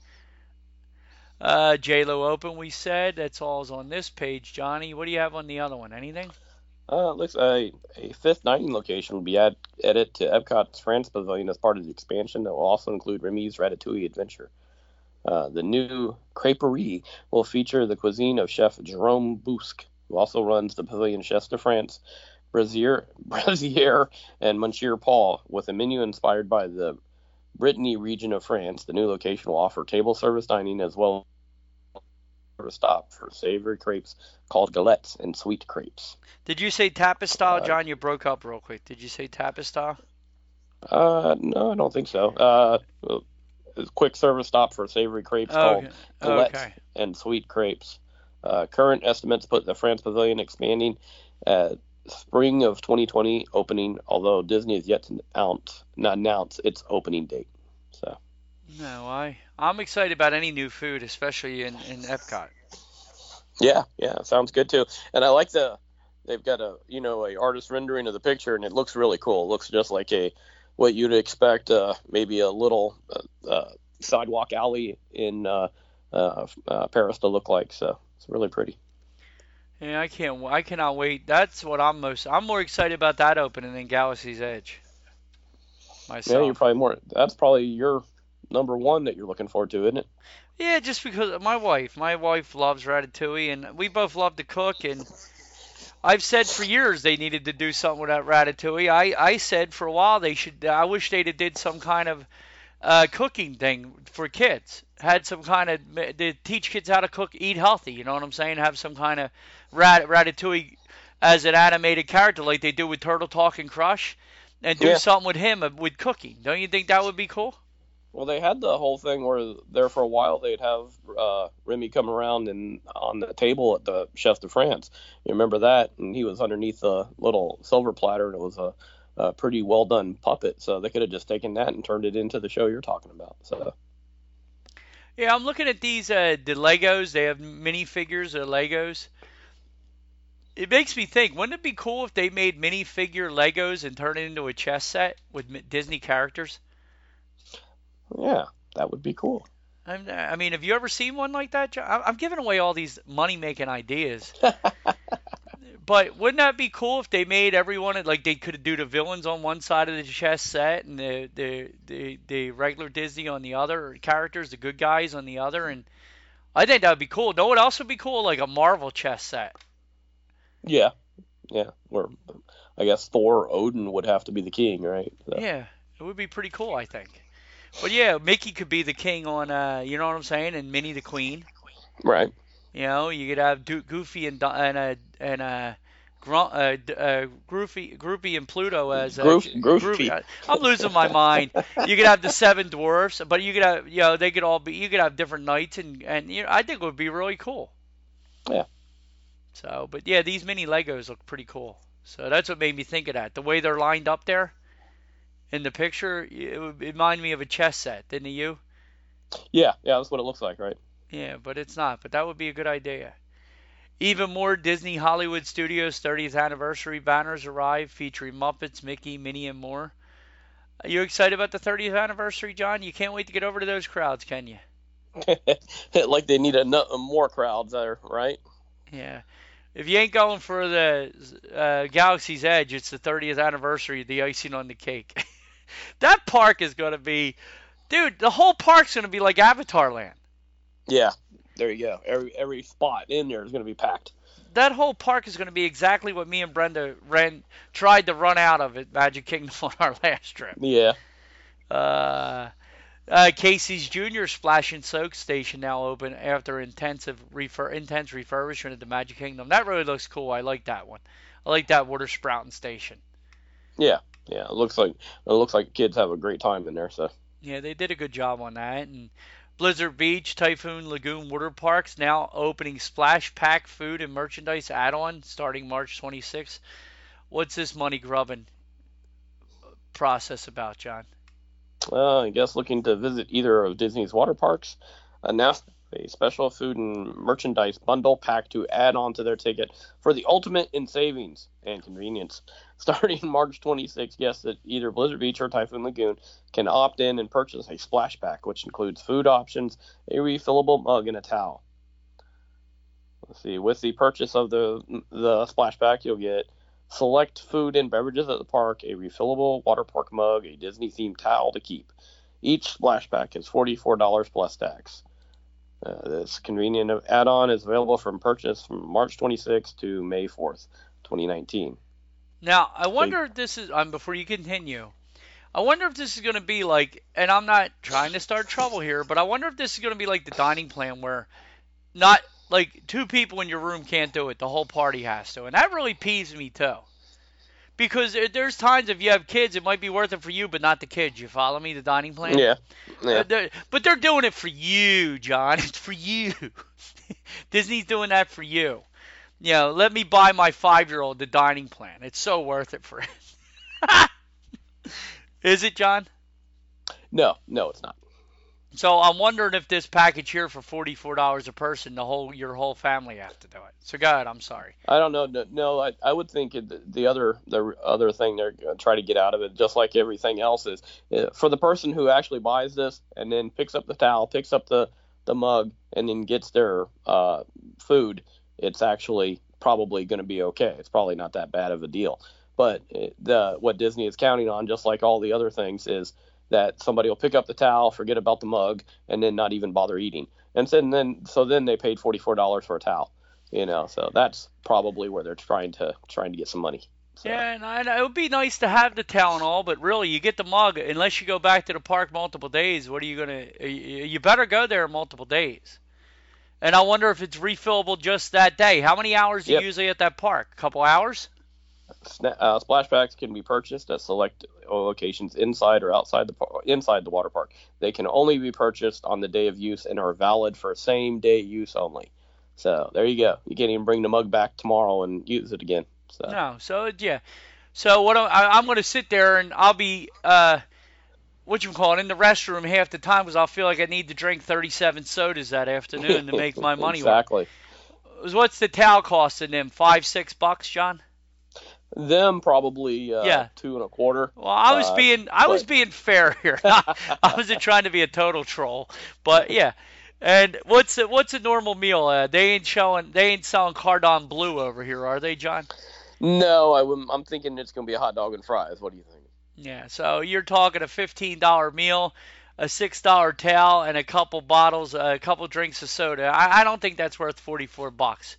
Uh, J Lo Open, we said. That's all's on this page, Johnny. What do you have on the other one? Anything? Uh, looks a a fifth dining location will be add, added to Epcot's France Pavilion as part of the expansion that will also include Remy's Ratatouille Adventure. Uh, the new Crêperie will feature the cuisine of chef Jerome Busque, who also runs the pavilion Chefs de France, Brazier, Brazier and Monsieur Paul, with a menu inspired by the Brittany region of France. The new location will offer table service dining as well as a stop for savory crepes called galettes and sweet crepes. Did you say tapas style, Uh, John? You broke up real quick. Did you say tapas style? Uh, no, I don't think so. Uh, a quick service stop for savory crepes called Okay. galettes Okay. and sweet crepes. Uh, current estimates put the France Pavilion expanding at spring of twenty twenty opening, although Disney is yet to announce, not announce its opening date. So, No, I I'm excited about any new food, especially in in Epcot. yeah, yeah, sounds good too. And I like the they've got a you know a artist rendering of the picture, and it looks really cool. It looks just like a what you'd expect, uh, maybe a little uh, uh, sidewalk alley in uh, uh, uh, Paris to look like. So it's really pretty. Yeah, I can't. I cannot wait. That's what I'm most. I'm more excited about that opening than Galaxy's Edge Yeah, you're myself. probably more. That's probably your number one that you're looking forward to, isn't it? Yeah, just because of my wife. My wife loves Ratatouille, and we both love to cook. And I've said for years they needed to do something with that Ratatouille. I I said for a while they should. I wish they'd have did some kind of uh, cooking thing for kids. Had some kind of to teach kids how to cook, eat healthy. You know what I'm saying? Have some kind of rat, Ratatouille as an animated character like they do with Turtle Talk and Crush, and do Yeah. something with him uh, with cooking. Don't you think that would be cool? Well, they had the whole thing where there for a while they'd have uh, Remy come around and on the table at the Chef de France. You remember that? And he was underneath a little silver platter, and it was a, a pretty well done puppet. So they could have just taken that and turned it into the show you're talking about. So Yeah, I'm looking at these uh, the Legos. They have minifigures of Legos. It makes me think, wouldn't it be cool if they made minifigure Legos and turned it into a chess set with mi- Disney characters? yeah, that would be cool. I'm, I mean, have you ever seen one like that, John? I'm I'm giving away all these money-making ideas. But wouldn't that be cool if they made everyone like they could do the villains on one side of the chess set and the the the, the regular Disney on the other, or characters, the good guys on the other, and I think that would be cool. Know what else would be cool? Like a Marvel chess set. Yeah, yeah. Where I guess Thor or Odin would have to be the king, right? So, Yeah, it would be pretty cool, I think. But yeah, Mickey could be the king on, uh, you know what I'm saying, and Minnie the queen. right. You know, you could have Do- Goofy and Do- and uh, and uh, Gru- uh, D- uh, Groofy, Groupie and Pluto as uh, Groof, J- Groofy. I- I'm losing my mind. You could have the seven dwarfs, but you could have, you know, they could all be. You could have different knights, and and you know, I think it would be really cool. Yeah. So, but yeah, these mini Legos look pretty cool. So that's what made me think of that. The way they're lined up there in the picture, it would remind me of a chess set, didn't it, you? Yeah, yeah. That's what it looks like, right? Yeah, but it's not. But that would be a good idea. Even more Disney Hollywood Studios thirtieth anniversary banners arrive featuring Muppets, Mickey, Minnie, and more. Are you excited about the thirtieth anniversary, John? You can't wait to get over to those crowds, can you? Like they need a nu- more crowds there, right? Yeah. If you ain't going for the uh, Galaxy's Edge, it's the thirtieth anniversary, the icing on the cake. That park is going to be, dude, the whole park's going to be like Avatar Land. Yeah. There you go. Every every spot in there is going to be packed. That whole park is going to be exactly what me and Brenda ran tried to run out of at Magic Kingdom on our last trip. Yeah. Uh, uh, Casey's Junior Splash and Soak Station now open after intensive refur- intense refurbishment at the Magic Kingdom. That really looks cool. I like that one. I like that water sprouting station. Yeah. Yeah. It looks like it looks like kids have a great time in there. So Yeah, they did a good job on that. And Blizzard Beach, Typhoon Lagoon Water Parks now opening Splash Pack food and merchandise add-on starting March twenty-sixth. What's this money grubbing process about, John? uh, I guess looking to visit either of Disney's water parks announced a special food and merchandise bundle pack to add on to their ticket for the ultimate in savings and convenience. Starting March twenty-sixth, guests at either Blizzard Beach or Typhoon Lagoon can opt in and purchase a splash pack, which includes food options, a refillable mug, and a towel. Let's see. With the purchase of the the splash pack, you'll get select food and beverages at the park, a refillable water park mug, a Disney-themed towel to keep. Each splash pack is forty-four dollars plus tax. Uh, this convenient add-on is available from purchase from March twenty-sixth to May fourth, twenty nineteen. Now, I wonder if this is, um, before you continue, I wonder if this is going to be like, and I'm not trying to start trouble here, but I wonder if this is going to be like the dining plan where not like two people in your room can't do it, the whole party has to. And that really peeves me too. Because there's times if you have kids, it might be worth it for you, but not the kids. You follow me, the dining plan? Yeah. yeah. Uh, they're, but they're doing it for you, John. It's for you. Disney's doing that for you. You know, let me buy my five-year-old the dining plan. It's so worth it for him. Is it, John? No, no, it's not. So I'm wondering if this package here for forty-four dollars a person, the whole your whole family have to do it. So go ahead. I'm sorry. I don't know. No, no I, I would think it, the other the other thing they're going to try to get out of it, just like everything else, is uh, for the person who actually buys this and then picks up the towel, picks up the, the mug, and then gets their uh, food, it's actually probably going to be okay. It's probably not that bad of a deal. But the what Disney is counting on, just like all the other things, is that somebody will pick up the towel, forget about the mug, and then not even bother eating. And so then, so then they paid forty-four dollars for a towel, you know. So that's probably where they're trying to trying to get some money. So. Yeah, and I, it would be nice to have the towel and all, but really, you get the mug unless you go back to the park multiple days. What are you gonna? You better go there multiple days. And I wonder if it's refillable just that day. How many hours are yep. you usually at that park? A couple hours? Uh, splash packs can be purchased at select locations inside or outside the inside the water park. They can only be purchased on the day of use and are valid for same day use only. So there you go. You can't even bring the mug back tomorrow and use it again. So. No. So yeah. So what I'm, I, I'm going to sit there and I'll be uh, what you call it in the restroom half the time because I'll feel like I need to drink thirty-seven sodas that afternoon to make my money exactly. work. Exactly. What's the towel costing them? Five, six bucks, John? Them probably uh, yeah. two and a quarter. Well, I was uh, being I but... was being fair here. I wasn't trying to be a total troll, but yeah. And what's a, what's a normal meal? Uh, they ain't showing they ain't selling Cardon Bleu over here, are they, John? No, I wouldn't, I'm thinking it's gonna be a hot dog and fries. What do you think? Yeah, so you're talking a fifteen dollar meal, a six dollar towel, and a couple bottles, a couple drinks of soda. I, I don't think that's worth forty-four bucks.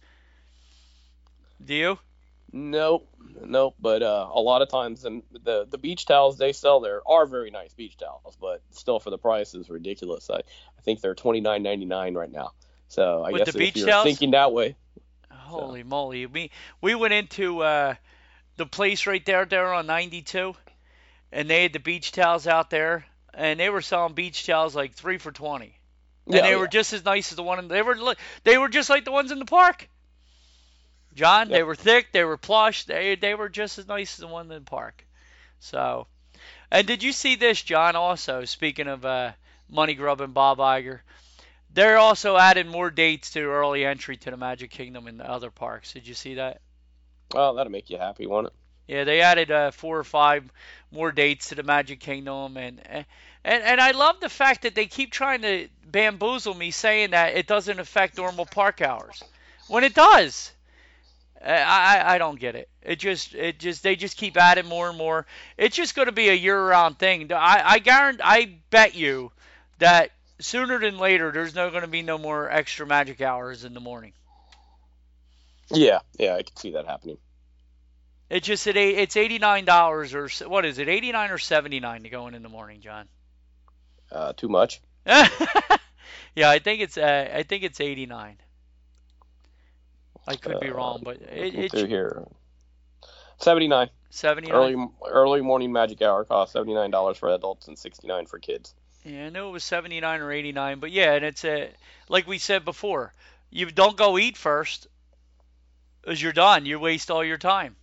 Do you? Nope, nope. But uh, a lot of times, and the the beach towels they sell there are very nice beach towels, but still for the price is ridiculous. I, I think they're twenty-nine ninety-nine right now. So I With guess the if beach you're towels? thinking that way. Holy so. moly! We we went into uh, the place right there there on ninety-two, and they had the beach towels out there, and they were selling beach towels like three for twenty, and yeah, they yeah. were just as nice as the one. In, they were they were just like the ones in the park. John, Yep. they were thick, they were plush, they they were just as nice as the one in the park. So, and did you see this, John? Also, speaking of uh, Money Grub and Bob Iger, they're also adding more dates to early entry to the Magic Kingdom and the other parks. Did you see that? Well, that'll make you happy, won't it? Yeah, they added uh, four or five more dates to the Magic Kingdom, and and and I love the fact that they keep trying to bamboozle me, saying that it doesn't affect normal park hours, when it does. I, I I don't get it. It just it just they just keep adding more and more. It's just going to be a year-round thing. I I guarantee I bet you that sooner than later there's no going to be no more extra magic hours in the morning. Yeah, yeah, I can see that happening. It just it it's eighty-nine dollars or what is it? eighty-nine or seventy-nine to go in in the morning, John? Uh, too much. Yeah, I think it's uh, I think it's eighty-nine. I could be Uh, wrong, but it, it through here. seventy-nine. seventy-nine. Early early morning magic hour costs seventy-nine dollars for adults and sixty-nine for kids. Yeah, I knew it was seventy-nine or eighty-nine, but yeah, and it's a like we said before, you don't go eat first, as you're done. You waste all your time.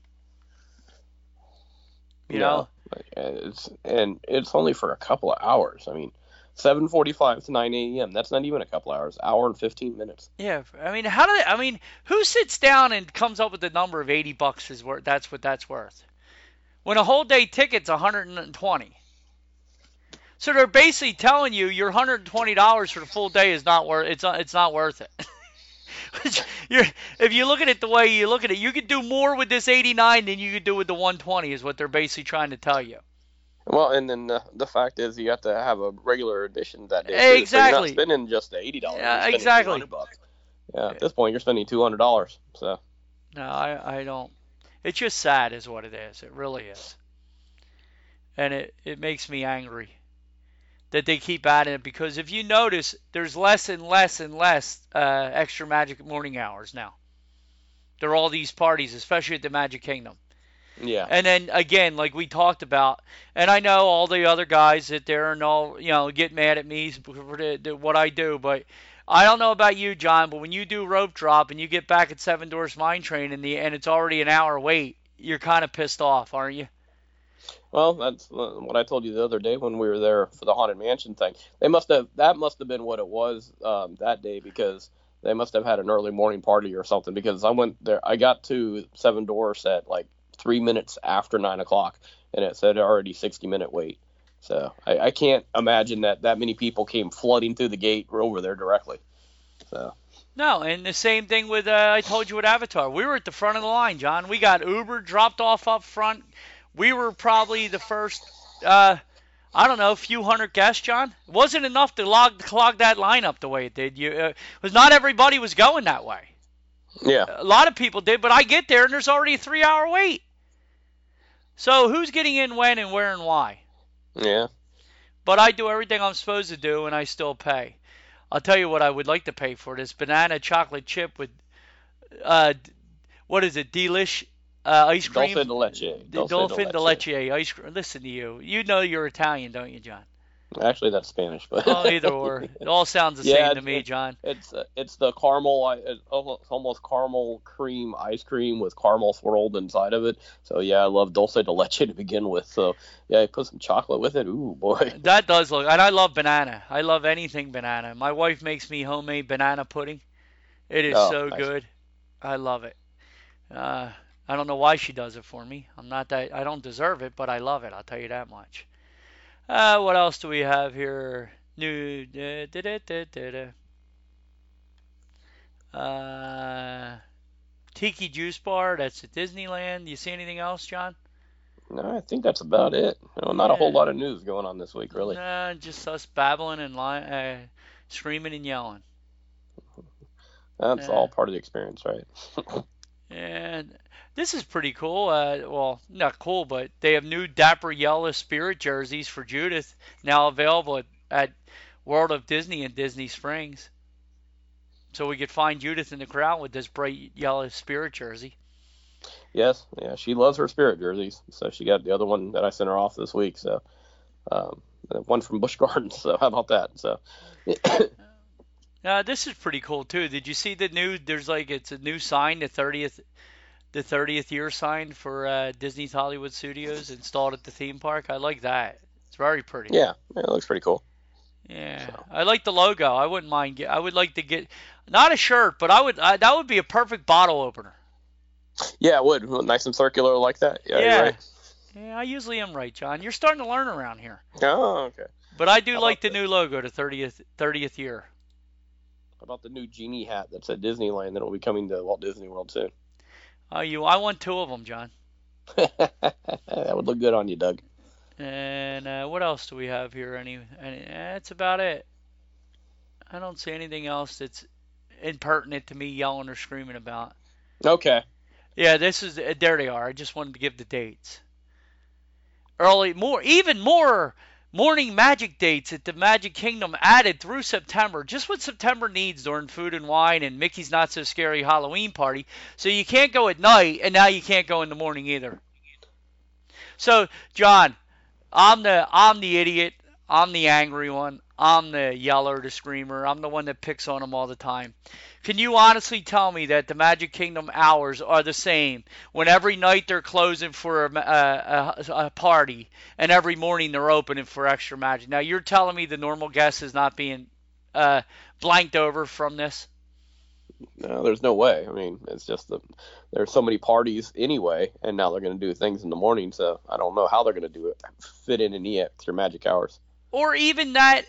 You know. It's and it's only for a couple of hours. I mean, seven forty-five to nine a.m. That's not even a couple hours. Hour and fifteen minutes. Yeah, I mean, how do they, I mean, who sits down and comes up with the number of eighty bucks is worth? That's what that's worth. When a whole day ticket's one hundred twenty. So they're basically telling you your one hundred twenty dollars for the full day is not worth it's it's not worth it. You're, if you look at it the way you look at it, you could do more with this eighty-nine than you could do with the one twenty, is what they're basically trying to tell you. Well, and then the, the fact is you have to have a regular admission that day. Too, exactly. So you're not spending just the eighty dollars. Yeah, exactly. Bucks. Yeah, at this point you're spending two hundred dollars. So. No, I, I don't. It's just sad is what it is. It really is. And it, it makes me angry that they keep adding it, because if you notice, there's less and less and less uh, extra Magic morning hours now. There are all these parties, especially at the Magic Kingdom. Yeah. And then, again, like we talked about, and I know all the other guys sit there and all, you know, get mad at me for the, the, what I do, but I don't know about you, John, but when you do rope drop and you get back at Seven Dwarfs Mine Train and, the, and it's already an hour wait, you're kind of pissed off, aren't you? Well, that's what I told you the other day when we were there for the Haunted Mansion thing. They must have that must have been what it was um, that day, because they must have had an early morning party or something. Because I went there, I got to Seven Dwarfs at like three minutes after nine o'clock, and it said already sixty minute wait. So I, I can't imagine that that many people came flooding through the gate over there directly. So. No, and the same thing with, uh, I told you with Avatar. We were at the front of the line, John. We got Uber dropped off up front. We were probably the first, uh, I don't know, few hundred guests, John. It wasn't enough to log, clog that line up the way it did. You, uh, was not everybody was going that way. Yeah. A lot of people did, but I get there and there's already a three-hour wait. So who's getting in when and where and why? Yeah. But I do everything I'm supposed to do, and I still pay. I'll tell you what I would like to pay for this banana chocolate chip with, uh, what is it, Delish uh, ice cream? Dulce de leche. Dulce, Dulce de, de leche. leche ice cream. Listen to you. You know you're Italian, don't you, John? Actually, that's Spanish, but oh, either or. It all sounds the yeah, same to me, John. It's uh, it's the caramel, it's almost caramel cream ice cream with caramel swirled inside of it. So yeah, I love dulce de leche to begin with. So yeah, you put some chocolate with it. Ooh boy. That does look, and I love banana. I love anything banana. My wife makes me homemade banana pudding. It is oh, so nice. good. I love it. Uh, I don't know why she does it for me. I'm not that. I don't deserve it, but I love it. I'll tell you that much. Uh, what else do we have here? New. Da, da, da, da, da, da. Uh, Tiki Juice Bar. That's at Disneyland. You see anything else, John? No, I think that's about it. No, not yeah. a whole lot of news going on this week, really. Nah, just us babbling and li- uh, screaming and yelling. That's uh, all part of the experience, right? And this is pretty cool. Uh, well, not cool, but they have new Dapper Yellow Spirit jerseys for Judith now available at, at World of Disney in Disney Springs. So we could find Judith in the crowd with this bright yellow Spirit jersey. Yes, yeah, she loves her Spirit jerseys. So she got the other one that I sent her off this week. So um, one from Busch Gardens. So how about that? So. Uh, this is pretty cool too. Did you see the new? There's like it's a new sign, the thirtieth, the thirtieth year sign for uh, Disney's Hollywood Studios installed at the theme park. I like that. It's very pretty. Yeah, yeah it looks pretty cool. Yeah, so. I like the logo. I wouldn't mind. Get, I would like to get not a shirt, but I would. Uh, that would be a perfect bottle opener. Yeah, it would. Nice and circular like that. Yeah. Yeah. You're right. Yeah, I usually am right, John. You're starting to learn around here. Oh, okay. But I do How like the the... new logo, the thirtieth thirtieth year. How about the new genie hat that's at Disneyland that will be coming to Walt Disney World soon? Oh, you! I want two of them, John. That would look good on you, Doug. And uh, what else do we have here? Any? any that's about it. I don't see anything else that's impertinent to me yelling or screaming about. Okay. Yeah, this is there. They are. I just wanted to give the dates. Early, more, even more. Morning magic dates at the Magic Kingdom added through September. Just what September needs during Food and Wine and Mickey's Not So Scary Halloween Party. So you can't go at night, and now you can't go in the morning either. So, John, I'm the I'm the idiot. I'm the angry one. I'm the yeller, the screamer. I'm the one that picks on them all the time. Can you honestly tell me that the Magic Kingdom hours are the same when every night they're closing for a, a, a party and every morning they're opening for extra magic? Now, you're telling me the normal guest is not being uh, blanked over from this? No, there's no way. I mean, it's just that there's so many parties anyway, and now they're going to do things in the morning, so I don't know how they're going to do it, fit in any extra magic hours. Or even that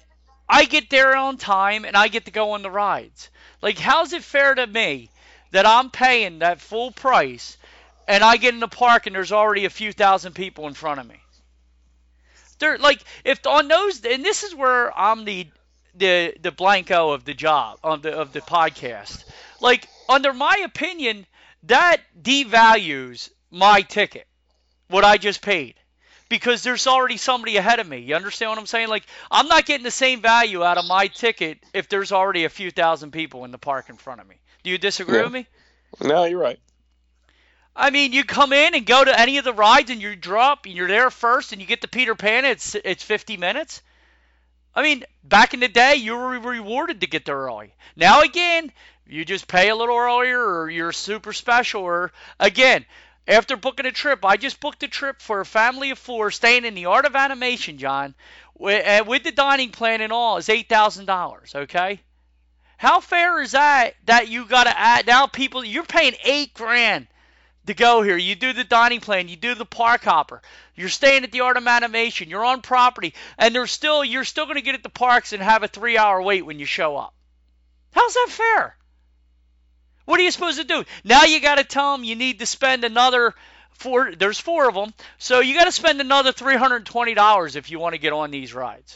I get there on time and I get to go on the rides. Like, how's it fair to me that I'm paying that full price and I get in the park and there's already a few thousand people in front of me? They're like, if on those, and this is where I'm the the the blanco of the job of the of the podcast. Like, under my opinion, that devalues my ticket, what I just paid, because there's already somebody ahead of me. You understand what I'm saying? Like, I'm not getting the same value out of my ticket if there's already a few thousand people in the park in front of me. Do you disagree yeah. with me? No, you're right. I mean, you come in and go to any of the rides and you drop and you're there first and you get the Peter Pan, it's it's fifty minutes. I mean, back in the day, you were rewarded to get there early. Now, again, you just pay a little earlier or you're super special. Or, again, after booking a trip, I just booked a trip for a family of four staying in the Art of Animation, John, with, with the dining plan and all, is eight thousand dollars, okay? How fair is that that you got to add, now people, you're paying eight grand to go here. You do the dining plan, you do the park hopper, you're staying at the Art of Animation, you're on property, and there's still you're still going to get at the parks and have a three-hour wait when you show up. How's that fair? What are you supposed to do? Now you got to tell them you need to spend another four. There's four of them, so you got to spend another three hundred twenty dollars if you want to get on these rides.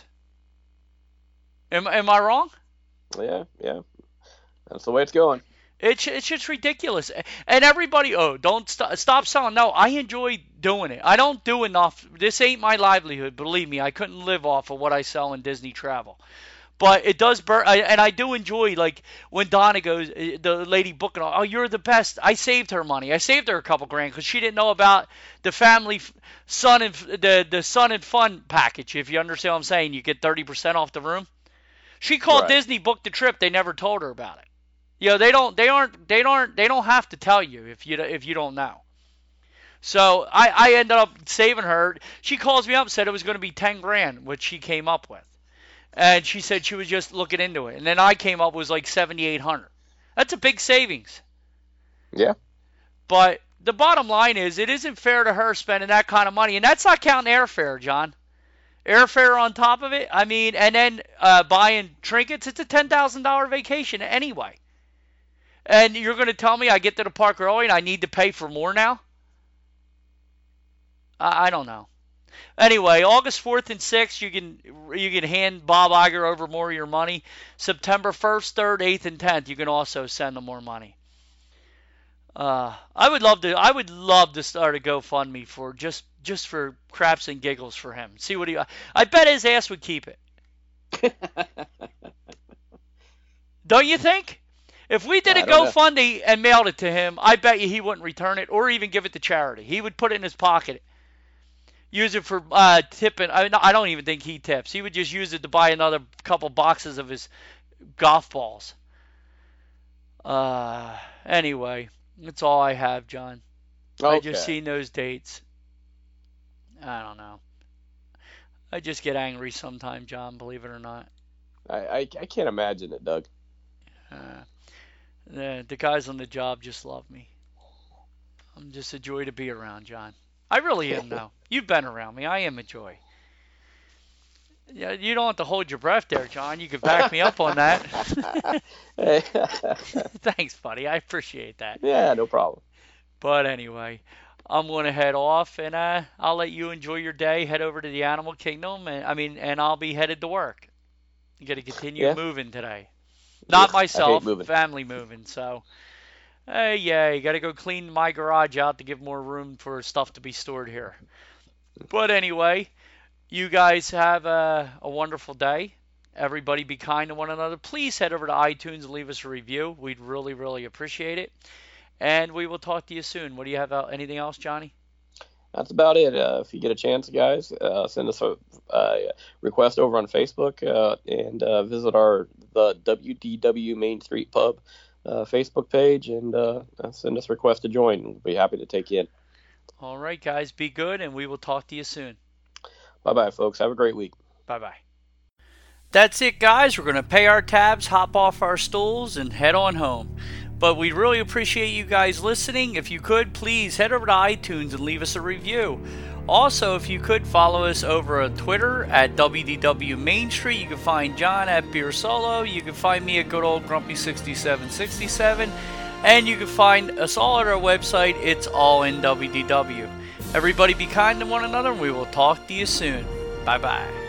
Am am I wrong? Yeah, yeah, that's the way it's going. It's it's just ridiculous. And everybody, oh, don't st- stop selling. No, I enjoy doing it. I don't do enough. This ain't my livelihood. Believe me, I couldn't live off of what I sell in Disney travel. But it does burn, I, and I do enjoy, like, when Donna goes, the lady booking, oh, you're the best. I saved her money. I saved her a couple grand because she didn't know about the family sun and the the sun and fun package. If you understand what I'm saying, you get thirty percent off the room. She called Right. Disney, booked the trip. They never told her about it. You know, they don't, they aren't, they don't, they don't have to tell you if you if you don't know. So I, I ended up saving her. She calls me up and said it was going to be ten grand, which she came up with, and she said she was just looking into it. And then I came up with like seventy-eight hundred. That's a big savings. Yeah. But the bottom line is, it isn't fair to her spending that kind of money, and that's not counting airfare, John. Airfare on top of it. I mean, and then uh, buying trinkets. It's a ten thousand dollar vacation anyway. And you're going to tell me I get to the park early and I need to pay for more now? I, I don't know. Anyway, August fourth and sixth, you can you can hand Bob Iger over more of your money. September first, third, eighth, and tenth, you can also send them more money. Uh, I would love to. I would love to start a GoFundMe for just just for craps and giggles for him. See what he. I bet his ass would keep it. Don't you think? If we did a GoFundMe and mailed it to him, I bet you he wouldn't return it or even give it to charity. He would put it in his pocket, use it for uh, tipping. I, I don't even think he tips. He would just use it to buy another couple boxes of his golf balls. Uh, anyway, that's all I have, John. Okay. I just seen those dates. I don't know. I just get angry sometimes, John, believe it or not. I, I, I can't imagine it, Doug. Uh, the, the guys on the job just love me. I'm just a joy to be around, John. I really am now. You've been around me. I am a joy. Yeah, you don't have to hold your breath there, John. You can back me up on that. Thanks, buddy. I appreciate that. Yeah, no problem. But anyway, I'm going to head off, and uh, I'll let you enjoy your day. Head over to the Animal Kingdom, and I mean, and I'll be headed to work. You got to continue Yeah. moving today. Not Yeah, I myself, hate moving. family moving. So, hey, yeah, you got to go clean my garage out to give more room for stuff to be stored here. But anyway, you guys have a, a wonderful day. Everybody be kind to one another. Please head over to iTunes and leave us a review. We'd really, really appreciate it. And we will talk to you soon. What do you have? Uh, anything else, Johnny? That's about it. Uh, if you get a chance, guys, uh, send us a uh, request over on Facebook uh, and uh, visit our the W D W Main Street Pub uh, Facebook page and uh, send us a request to join. We'll be happy to take you in. All right, guys, be good, and we will talk to you soon. Bye-bye, folks. Have a great week. Bye-bye. That's it, guys. We're going to pay our tabs, hop off our stools, and head on home. But we really appreciate you guys listening. If you could, please head over to iTunes and leave us a review. Also, if you could follow us over on Twitter at W D W Main Street. You can find John at Beer Solo. You can find me at good old Grumpy sixty-seven sixty-seven. And you can find us all at our website. It's all in W D W. Everybody be kind to one another, and we will talk to you soon. Bye-bye.